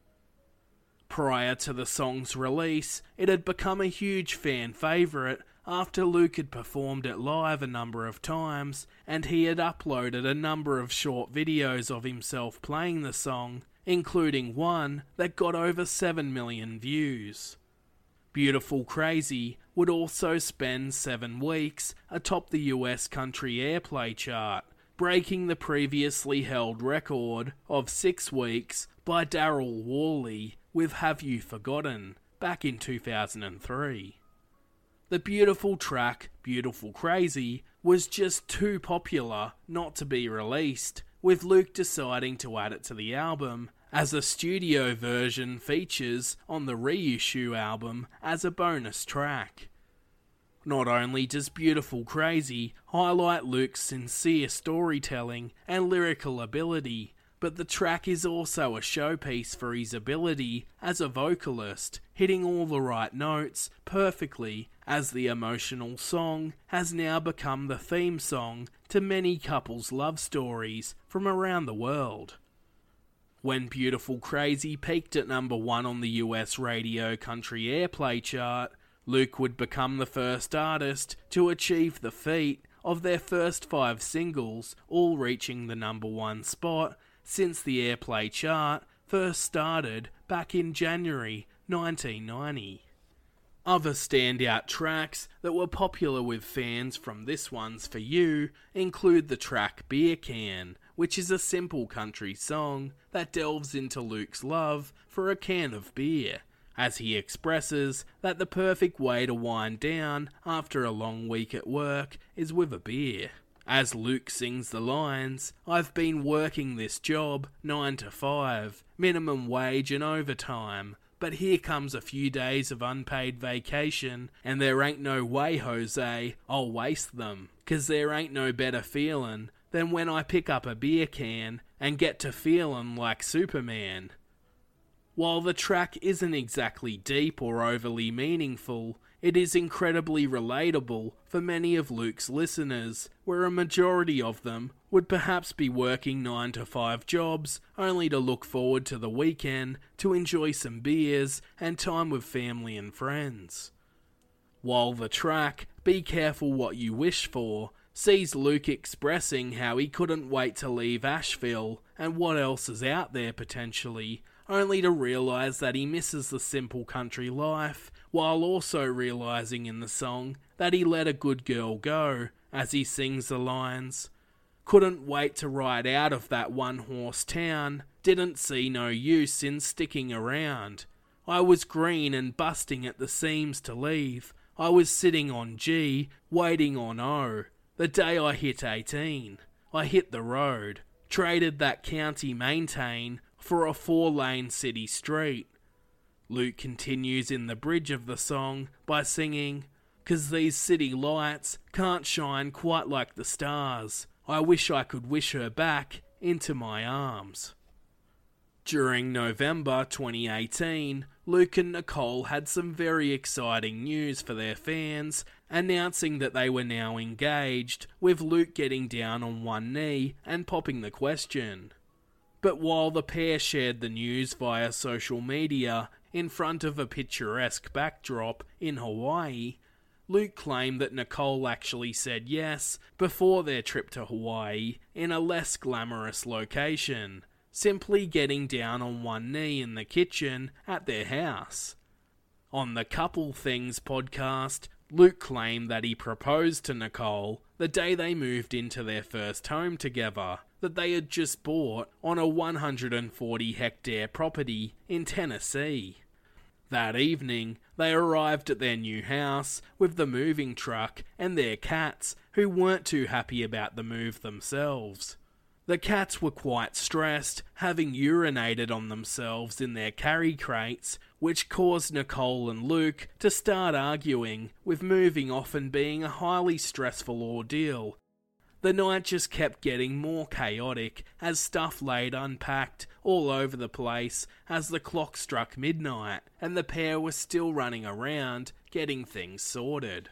Prior to the song's release, it had become a huge fan favourite after Luke had performed it live a number of times, and he had uploaded a number of short videos of himself playing the song, including one that got over seven million views. Beautiful Crazy would also spend seven weeks atop the U S country airplay chart, breaking the previously held record of six weeks by Daryl Worley with Have You Forgotten back in two thousand three. The beautiful track, Beautiful Crazy, was just too popular not to be released, with Luke deciding to add it to the album, as a studio version features on the reissue album as a bonus track. Not only does Beautiful Crazy highlight Luke's sincere storytelling and lyrical ability, but the track is also a showpiece for his ability as a vocalist, hitting all the right notes perfectly, as the emotional song has now become the theme song to many couples' love stories from around the world. When Beautiful Crazy peaked at number one on the U S radio country airplay chart, Luke would become the first artist to achieve the feat of their first five singles all reaching the number one spot since the airplay chart first started back in January nineteen ninety. Other standout tracks that were popular with fans from This One's For You include the track Beer Can, which is a simple country song that delves into Luke's love for a can of beer, as he expresses that the perfect way to wind down after a long week at work is with a beer. As Luke sings the lines, I've been working this job nine to five, minimum wage and overtime, but here comes a few days of unpaid vacation, and there ain't no way, Jose, I'll waste them, 'cause there ain't no better feelin' than when I pick up a beer can and get to feelin' like Superman. While the track isn't exactly deep or overly meaningful, it is incredibly relatable for many of Luke's listeners, where a majority of them would perhaps be working nine to five jobs only to look forward to the weekend to enjoy some beers and time with family and friends. While the track, Be Careful What You Wish For, sees Luke expressing how he couldn't wait to leave Asheville and what else is out there potentially, only to realise that he misses the simple country life, while also realising in the song that he let a good girl go, as he sings the lines, couldn't wait to ride out of that one-horse town, didn't see no use in sticking around. I was green and busting at the seams to leave. I was sitting on G, waiting on O. The day I hit eighteen, I hit the road, traded that county maintain for a four-lane city street. Luke continues in the bridge of the song by singing, "'Cause these city lights can't shine quite like the stars. I wish I could wish her back into my arms." During November twenty eighteen, Luke and Nicole had some very exciting news for their fans, announcing that they were now engaged, with Luke getting down on one knee and popping the question. But while the pair shared the news via social media in front of a picturesque backdrop in Hawaii, Luke claimed that Nicole actually said yes before their trip to Hawaii in a less glamorous location, simply getting down on one knee in the kitchen at their house. On the Couple Things podcast, Luke claimed that he proposed to Nicole the day they moved into their first home together, that they had just bought on a one hundred forty hectare property in Tennessee. That evening, they arrived at their new house with the moving truck and their cats, who weren't too happy about the move themselves. The cats were quite stressed, having urinated on themselves in their carry crates, which caused Nicole and Luke to start arguing, with moving often being a highly stressful ordeal. The night just kept getting more chaotic as stuff laid unpacked all over the place as the clock struck midnight and the pair were still running around getting things sorted.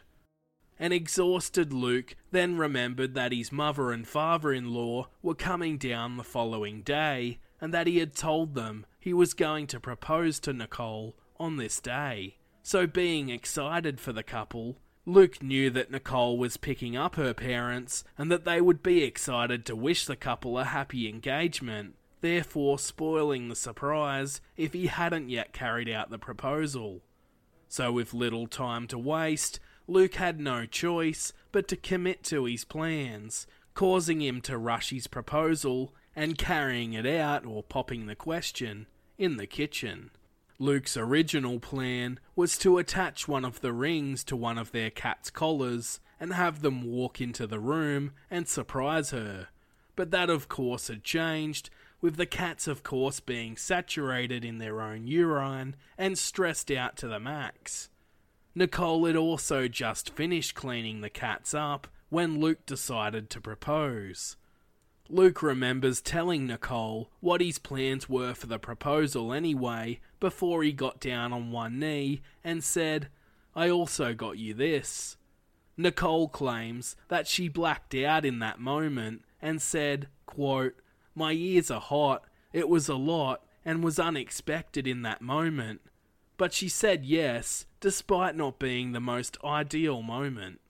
An exhausted Luke then remembered that his mother and father-in-law were coming down the following day and that he had told them he was going to propose to Nicole on this day. So being excited for the couple, Luke knew that Nicole was picking up her parents and that they would be excited to wish the couple a happy engagement, therefore spoiling the surprise if he hadn't yet carried out the proposal. So with little time to waste, Luke had no choice but to commit to his plans, causing him to rush his proposal and carrying it out, or popping the question, in the kitchen. Luke's original plan was to attach one of the rings to one of their cat's collars and have them walk into the room and surprise her. But that of course had changed, with the cats of course being saturated in their own urine and stressed out to the max. Nicole had also just finished cleaning the cats up when Luke decided to propose. Luke remembers telling Nicole what his plans were for the proposal anyway, before he got down on one knee and said, "I also got you this." Nicole claims that she blacked out in that moment and said, quote, "My ears are hot, it was a lot and was unexpected in that moment." But she said yes, despite not being the most ideal moment.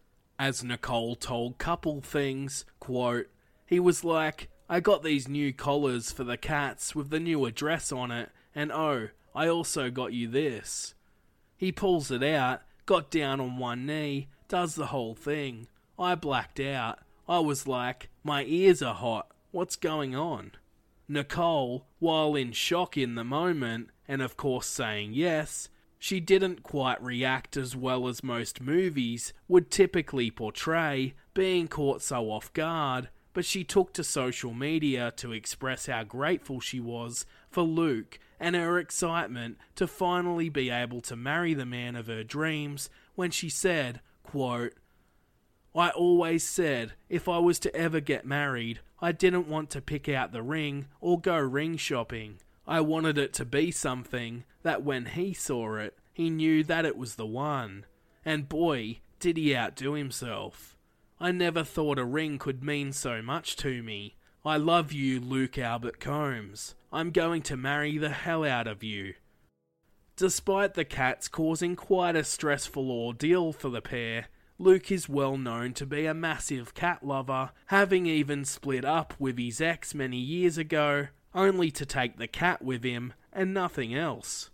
As Nicole told Couple Things, quote, "He was like, I got these new collars for the cats with the new address on it, and oh, I also got you this." He pulls it out, got down on one knee, does the whole thing. I blacked out. I was like, my ears are hot, what's going on? Nicole, while in shock in the moment, and of course saying yes, she didn't quite react as well as most movies would typically portray, being caught so off guard, but she took to social media to express how grateful she was for Luke and her excitement to finally be able to marry the man of her dreams when she said, quote, "I always said if I was to ever get married, I didn't want to pick out the ring or go ring shopping. I wanted it to be something that when he saw it, he knew that it was the one. And boy, did he outdo himself. I never thought a ring could mean so much to me. I love you, Luke Albert Combs. I'm going to marry the hell out of you." Despite the cats causing quite a stressful ordeal for the pair, Luke is well known to be a massive cat lover, having even split up with his ex many years ago, only to take the cat with him and nothing else.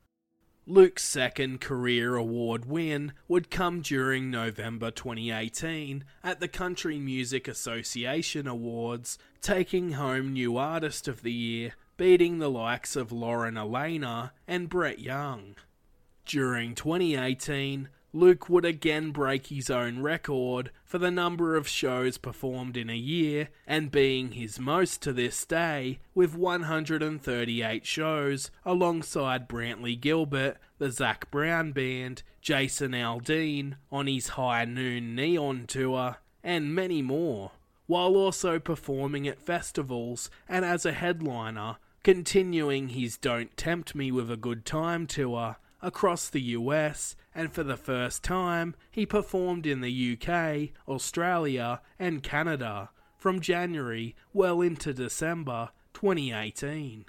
Luke's second career award win would come during November twenty eighteen at the Country Music Association Awards, taking home New Artist of the Year, beating the likes of Lauren Alaina and Brett Young. During twenty eighteen, Luke would again break his own record for the number of shows performed in a year, and being his most to this day, with one hundred thirty-eight shows alongside Brantley Gilbert, the Zac Brown Band, Jason Aldean on his High Noon Neon Tour, and many more, while also performing at festivals and as a headliner, continuing his Don't Tempt Me With a Good Time tour across the U S, and for the first time, he performed in the U K, Australia, and Canada from January well into December twenty eighteen.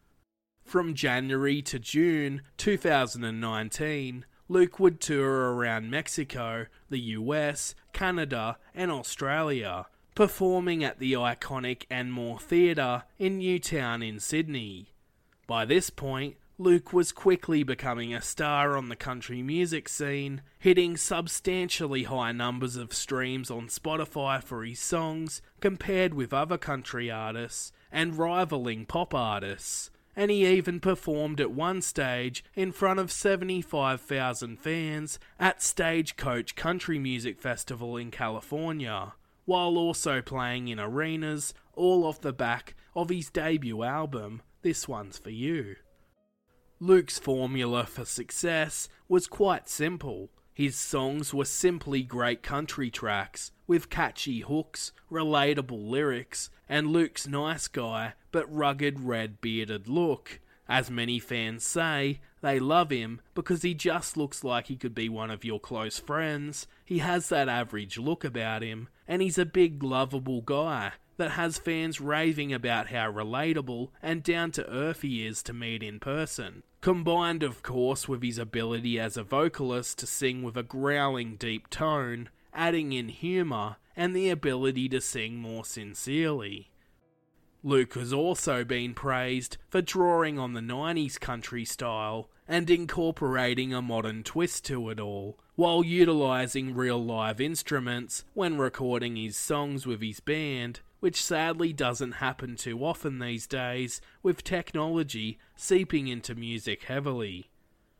From January to June two thousand nineteen, Luke would tour around Mexico, the U S, Canada, and Australia, performing at the iconic Enmore Theatre in Newtown in Sydney. By this point, Luke was quickly becoming a star on the country music scene, hitting substantially high numbers of streams on Spotify for his songs compared with other country artists, and rivaling pop artists. And he even performed at one stage in front of seventy-five thousand fans at Stagecoach Country Music Festival in California, while also playing in arenas, all off the back of his debut album, This One's For You. Luke's formula for success was quite simple. His songs were simply great country tracks, with catchy hooks, relatable lyrics, and Luke's nice guy but rugged red bearded look. As many fans say, they love him because he just looks like he could be one of your close friends, he has that average look about him, and he's a big lovable guy that has fans raving about how relatable and down-to-earth he is to meet in person. Combined, of course, with his ability as a vocalist to sing with a growling deep tone, adding in humour and the ability to sing more sincerely. Luke has also been praised for drawing on the nineties country style and incorporating a modern twist to it all, while utilising real live instruments when recording his songs with his band, which sadly doesn't happen too often these days, with technology seeping into music heavily.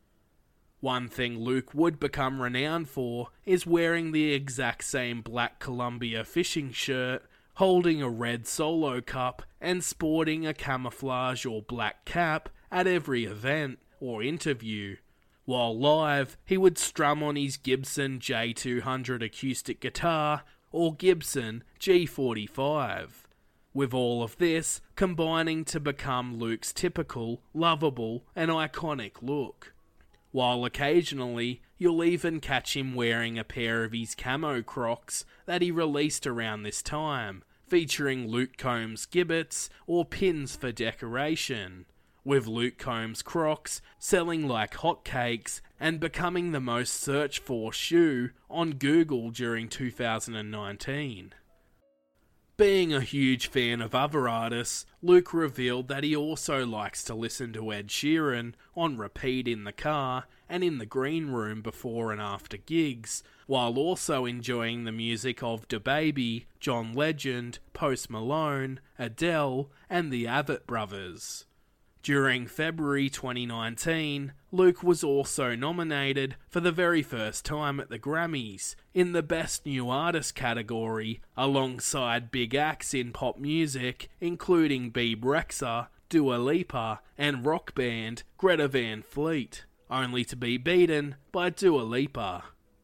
One thing Luke would become renowned for is wearing the exact same black Columbia fishing shirt, holding a red solo cup, and sporting a camouflage or black cap at every event or interview. While live, he would strum on his Gibson J two hundred acoustic guitar or Gibson G forty-five. With all of this combining to become Luke's typical, lovable, and iconic look. While occasionally, you'll even catch him wearing a pair of his camo Crocs that he released around this time, featuring Luke Combs gibbets or pins for decoration, with Luke Combs Crocs selling like hotcakes and becoming the most searched for shoe on Google during two thousand nineteen. Being a huge fan of other artists, Luke revealed that he also likes to listen to Ed Sheeran on repeat in the car and in the green room before and after gigs, while also enjoying the music of DaBaby, John Legend, Post Malone, Adele, and the Avett Brothers. During February twenty nineteen, Luke was also nominated for the very first time at the Grammys in the Best New Artist category, alongside big acts in pop music including Bebe Rexha, Dua Lipa, and rock band Greta Van Fleet, only to be beaten by Dua Lipa.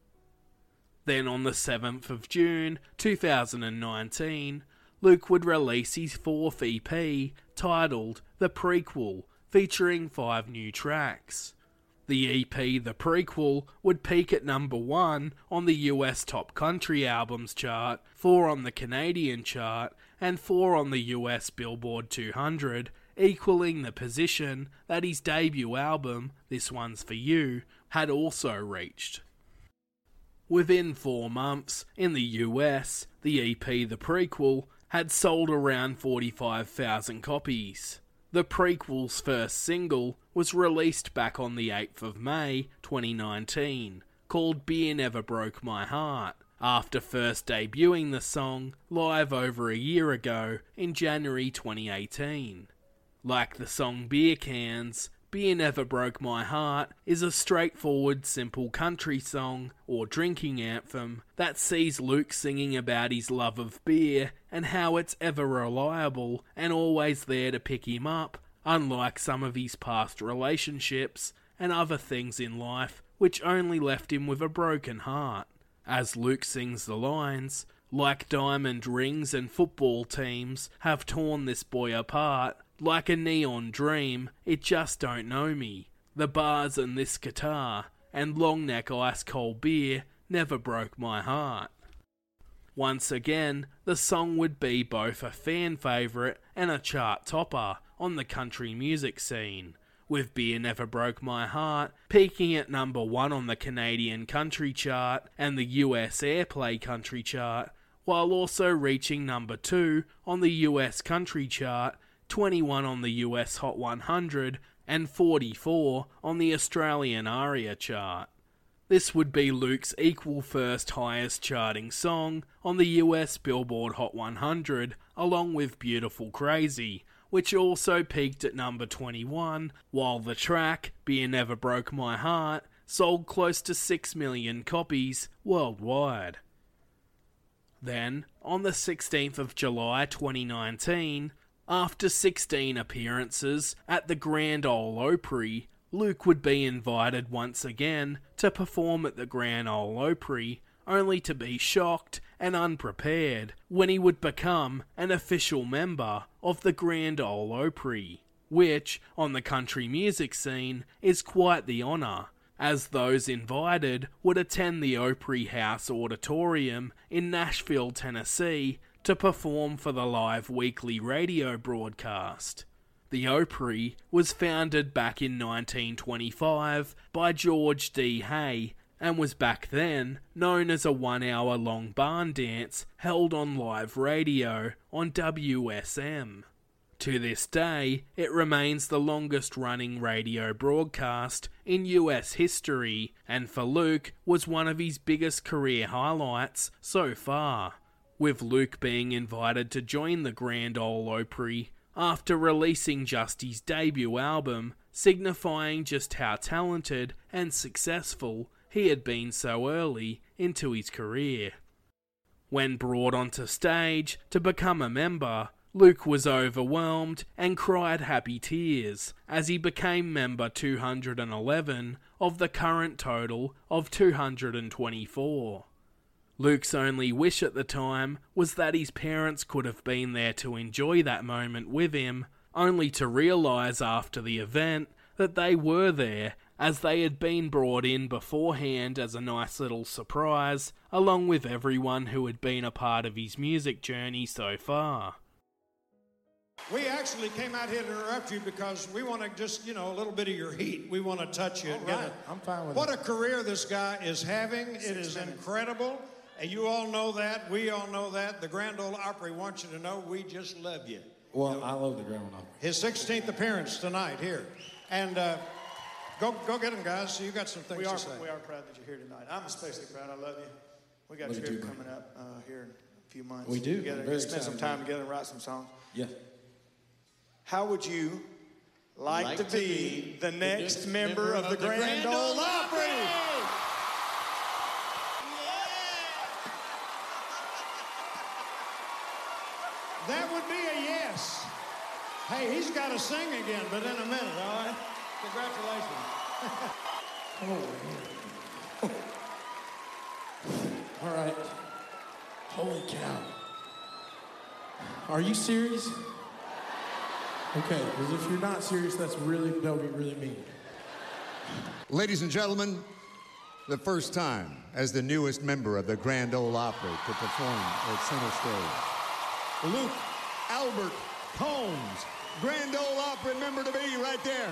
Then on the seventh of June two thousand nineteen, Luke would release his fourth E P, titled The Prequel, featuring five new tracks. The E P, The Prequel, would peak at number one on the U S Top Country Albums chart, four on the Canadian chart, and four on the U S Billboard two hundred, equaling the position that his debut album, This One's For You, had also reached. Within four months, in the U S, the E P The Prequel had sold around forty-five thousand copies. The prequel's first single was released back on the eighth of May twenty nineteen, called Beer Never Broke My Heart, after first debuting the song live over a year ago in January twenty eighteen. Like the song Beer Cans, Beer Never Broke My Heart is a straightforward, simple country song or drinking anthem that sees Luke singing about his love of beer and how it's ever reliable and always there to pick him up, unlike some of his past relationships and other things in life which only left him with a broken heart. As Luke sings the lines, like diamond rings and football teams have torn this boy apart, like a neon dream, it just don't know me. The bars and this guitar, and long neck ice cold beer never broke my heart. Once again, the song would be both a fan favourite and a chart topper on the country music scene, with Beer Never Broke My Heart peaking at number one on the Canadian country chart and the U S Airplay country chart, while also reaching number two on the U S country chart, twenty-one on the U S Hot one hundred, and forty-four on the Australian ARIA chart. This would be Luke's equal first highest charting song on the U S Billboard Hot one hundred, along with Beautiful Crazy, which also peaked at number twenty-one, while the track, Beer Never Broke My Heart, sold close to six million copies worldwide. Then, on the sixteenth of July twenty nineteen, after sixteen appearances at the Grand Ole Opry, Luke would be invited once again to perform at the Grand Ole Opry, only to be shocked and unprepared when he would become an official member of the Grand Ole Opry, which, on the country music scene, is quite the honour, as those invited would attend the Opry House Auditorium in Nashville, Tennessee, to perform for the live weekly radio broadcast. The Opry was founded back in nineteen twenty-five by George D. Hay and was back then known as a one-hour long barn dance held on live radio on W S M. To this day, it remains the longest-running radio broadcast in U S history, and for Luke was one of his biggest career highlights so far, with Luke being invited to join the Grand Ole Opry after releasing just his debut album, signifying just how talented and successful he had been so early into his career. When brought onto stage to become a member, Luke was overwhelmed and cried happy tears as he became member two hundred eleven of the current total of two hundred twenty-four. Luke's only wish at the time was that his parents could have been there to enjoy that moment with him, only to realise after the event that they were there, as they had been brought in beforehand as a nice little surprise, along with everyone who had been a part of his music journey so far. We actually came out here to interrupt you because we want to just, you know, a little bit of your heat. We want to touch you. All and get right. it. I'm fine with What it. a career this guy is having. It is incredible. And you all know that. We all know that. The Grand Ole Opry wants you to know we just love you. Well, I love the Grand Ole Opry. His sixteenth appearance tonight here. And uh, go go get him, guys. You got some things we to are, say. We are proud that you're here tonight. I'm especially proud. I love you. We got a Love you trip too, coming up uh, here in a few months. We do. Together. I'm very Spend some excited time about it. together and write some songs. Yeah. How would you like, Like to, to be, be the next member of the Grand, Grand Ole Ole Opry? That would be a yes. Hey, he's got to sing again, but in a minute, all right? Congratulations. All right. Holy cow. Are you serious? Okay, because if you're not serious, that's really, that would be really mean. Ladies and gentlemen, the first time as the newest member of the Grand Ole Opry to perform at center stage, Luke Albert Combs, Grand Ole Opry member to be right there.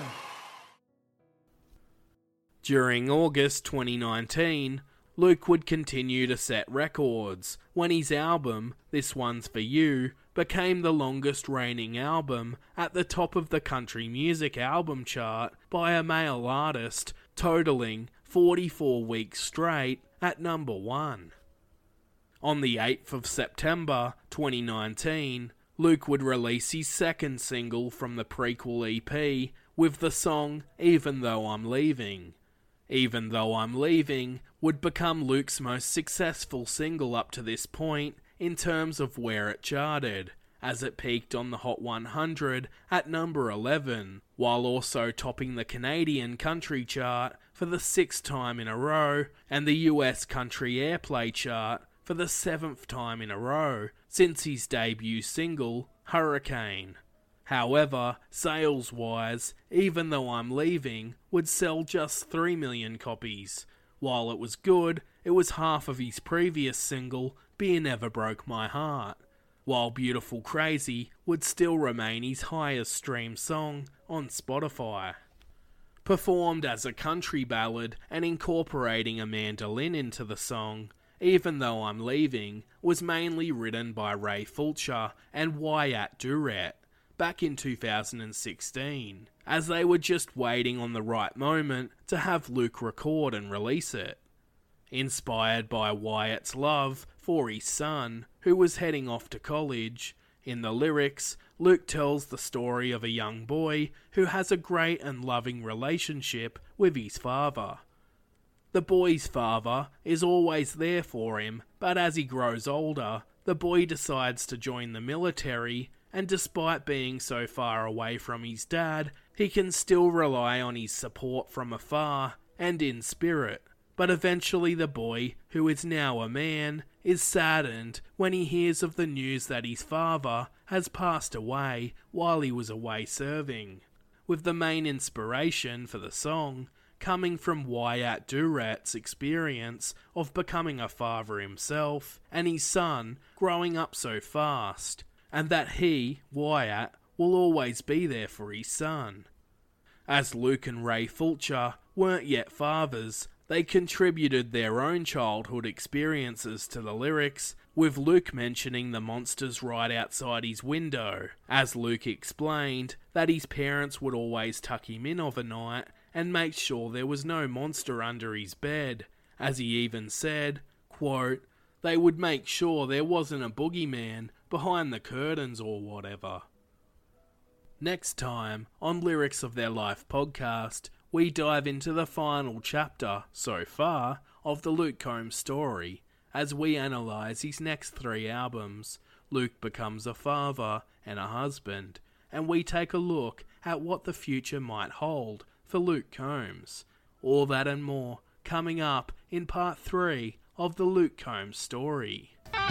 During August twenty nineteen, Luke would continue to set records when his album, This One's For You, became the longest reigning album at the top of the country music album chart by a male artist, totaling forty-four weeks straight at number one. On the eighth of September twenty nineteen, Luke would release his second single from the prequel E P with the song Even Though I'm Leaving. Even Though I'm Leaving would become Luke's most successful single up to this point in terms of where it charted, as it peaked on the Hot one hundred at number eleven, while also topping the Canadian country chart for the sixth time in a row and the U S country airplay chart for the seventh time in a row since his debut single, Hurricane. However, sales-wise, Even Though I'm Leaving would sell just three million copies. While it was good, it was half of his previous single, Beer Never Broke My Heart, while Beautiful Crazy would still remain his highest streamed song on Spotify. Performed as a country ballad and incorporating a mandolin into the song, Even Though I'm Leaving was mainly written by Ray Fulcher and Wyatt Durrett, back in two thousand sixteen, as they were just waiting on the right moment to have Luke record and release it. Inspired by Wyatt's love for his son, who was heading off to college, in the lyrics, Luke tells the story of a young boy who has a great and loving relationship with his father. The boy's father is always there for him, but as he grows older, the boy decides to join the military, and despite being so far away from his dad, he can still rely on his support from afar and in spirit. But eventually the boy, who is now a man, is saddened when he hears of the news that his father has passed away while he was away serving, with the main inspiration for the song coming from Wyatt Durat's experience of becoming a father himself and his son growing up so fast, and that he, Wyatt, will always be there for his son. As Luke and Ray Fulcher weren't yet fathers, they contributed their own childhood experiences to the lyrics, with Luke mentioning the monsters right outside his window, as Luke explained that his parents would always tuck him in of a night and make sure there was no monster under his bed, as he even said, quote, they would make sure there wasn't a boogeyman behind the curtains or whatever. Next time, on Lyrics of Their Life podcast, we dive into the final chapter, so far, of the Luke Combs story, as we analyse his next three albums. Luke becomes a father and a husband, and we take a look at what the future might hold for Luke Combs. All that and more coming up in part three of the Luke Combs story.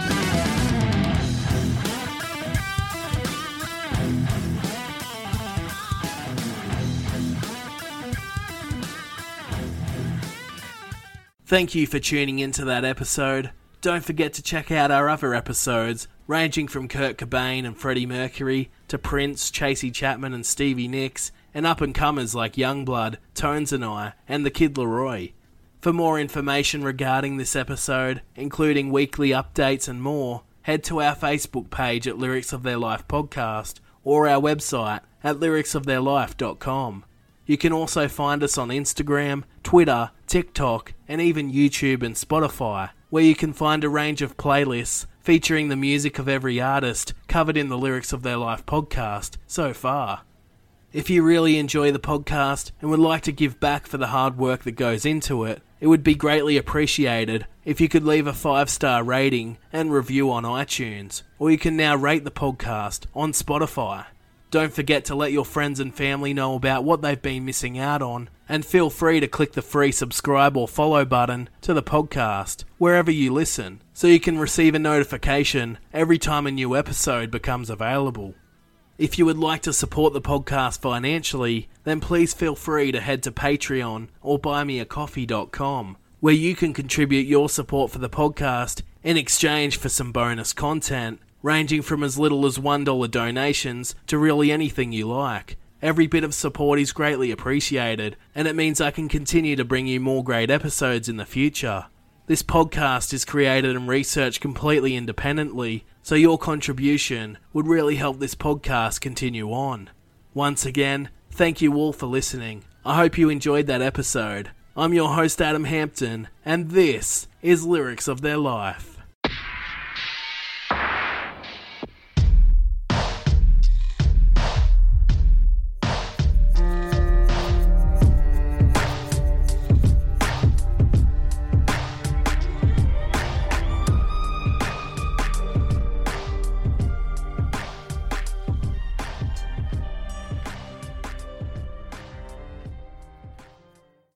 Thank you for tuning into that episode. Don't forget to check out our other episodes, ranging from Kurt Cobain and Freddie Mercury, to Prince, Chasey Chapman and Stevie Nicks, and up-and-comers like Youngblood, Tones and I, and the Kid Laroi. For more information regarding this episode, including weekly updates and more, head to our Facebook page at Lyrics of Their Life Podcast, or our website at lyrics of their life dot com. You can also find us on Instagram, Twitter, TikTok, and even YouTube and Spotify, where you can find a range of playlists featuring the music of every artist covered in the Lyrics of Their Life podcast so far. If you really enjoy the podcast and would like to give back for the hard work that goes into it, it would be greatly appreciated if you could leave a five-star rating and review on iTunes, or you can now rate the podcast on Spotify. Don't forget to let your friends and family know about what they've been missing out on, and feel free to click the free subscribe or follow button to the podcast wherever you listen, so you can receive a notification every time a new episode becomes available. If you would like to support the podcast financially, then please feel free to head to Patreon or buy me a coffee dot com, where you can contribute your support for the podcast in exchange for some bonus content, ranging from as little as one dollar donations to really anything you like. Every bit of support is greatly appreciated, and it means I can continue to bring you more great episodes in the future. This podcast is created and researched completely independently, so your contribution would really help this podcast continue on. Once again, thank you all for listening. I hope you enjoyed that episode. I'm your host Adam Hampton, and this is Lyrics of Their Life.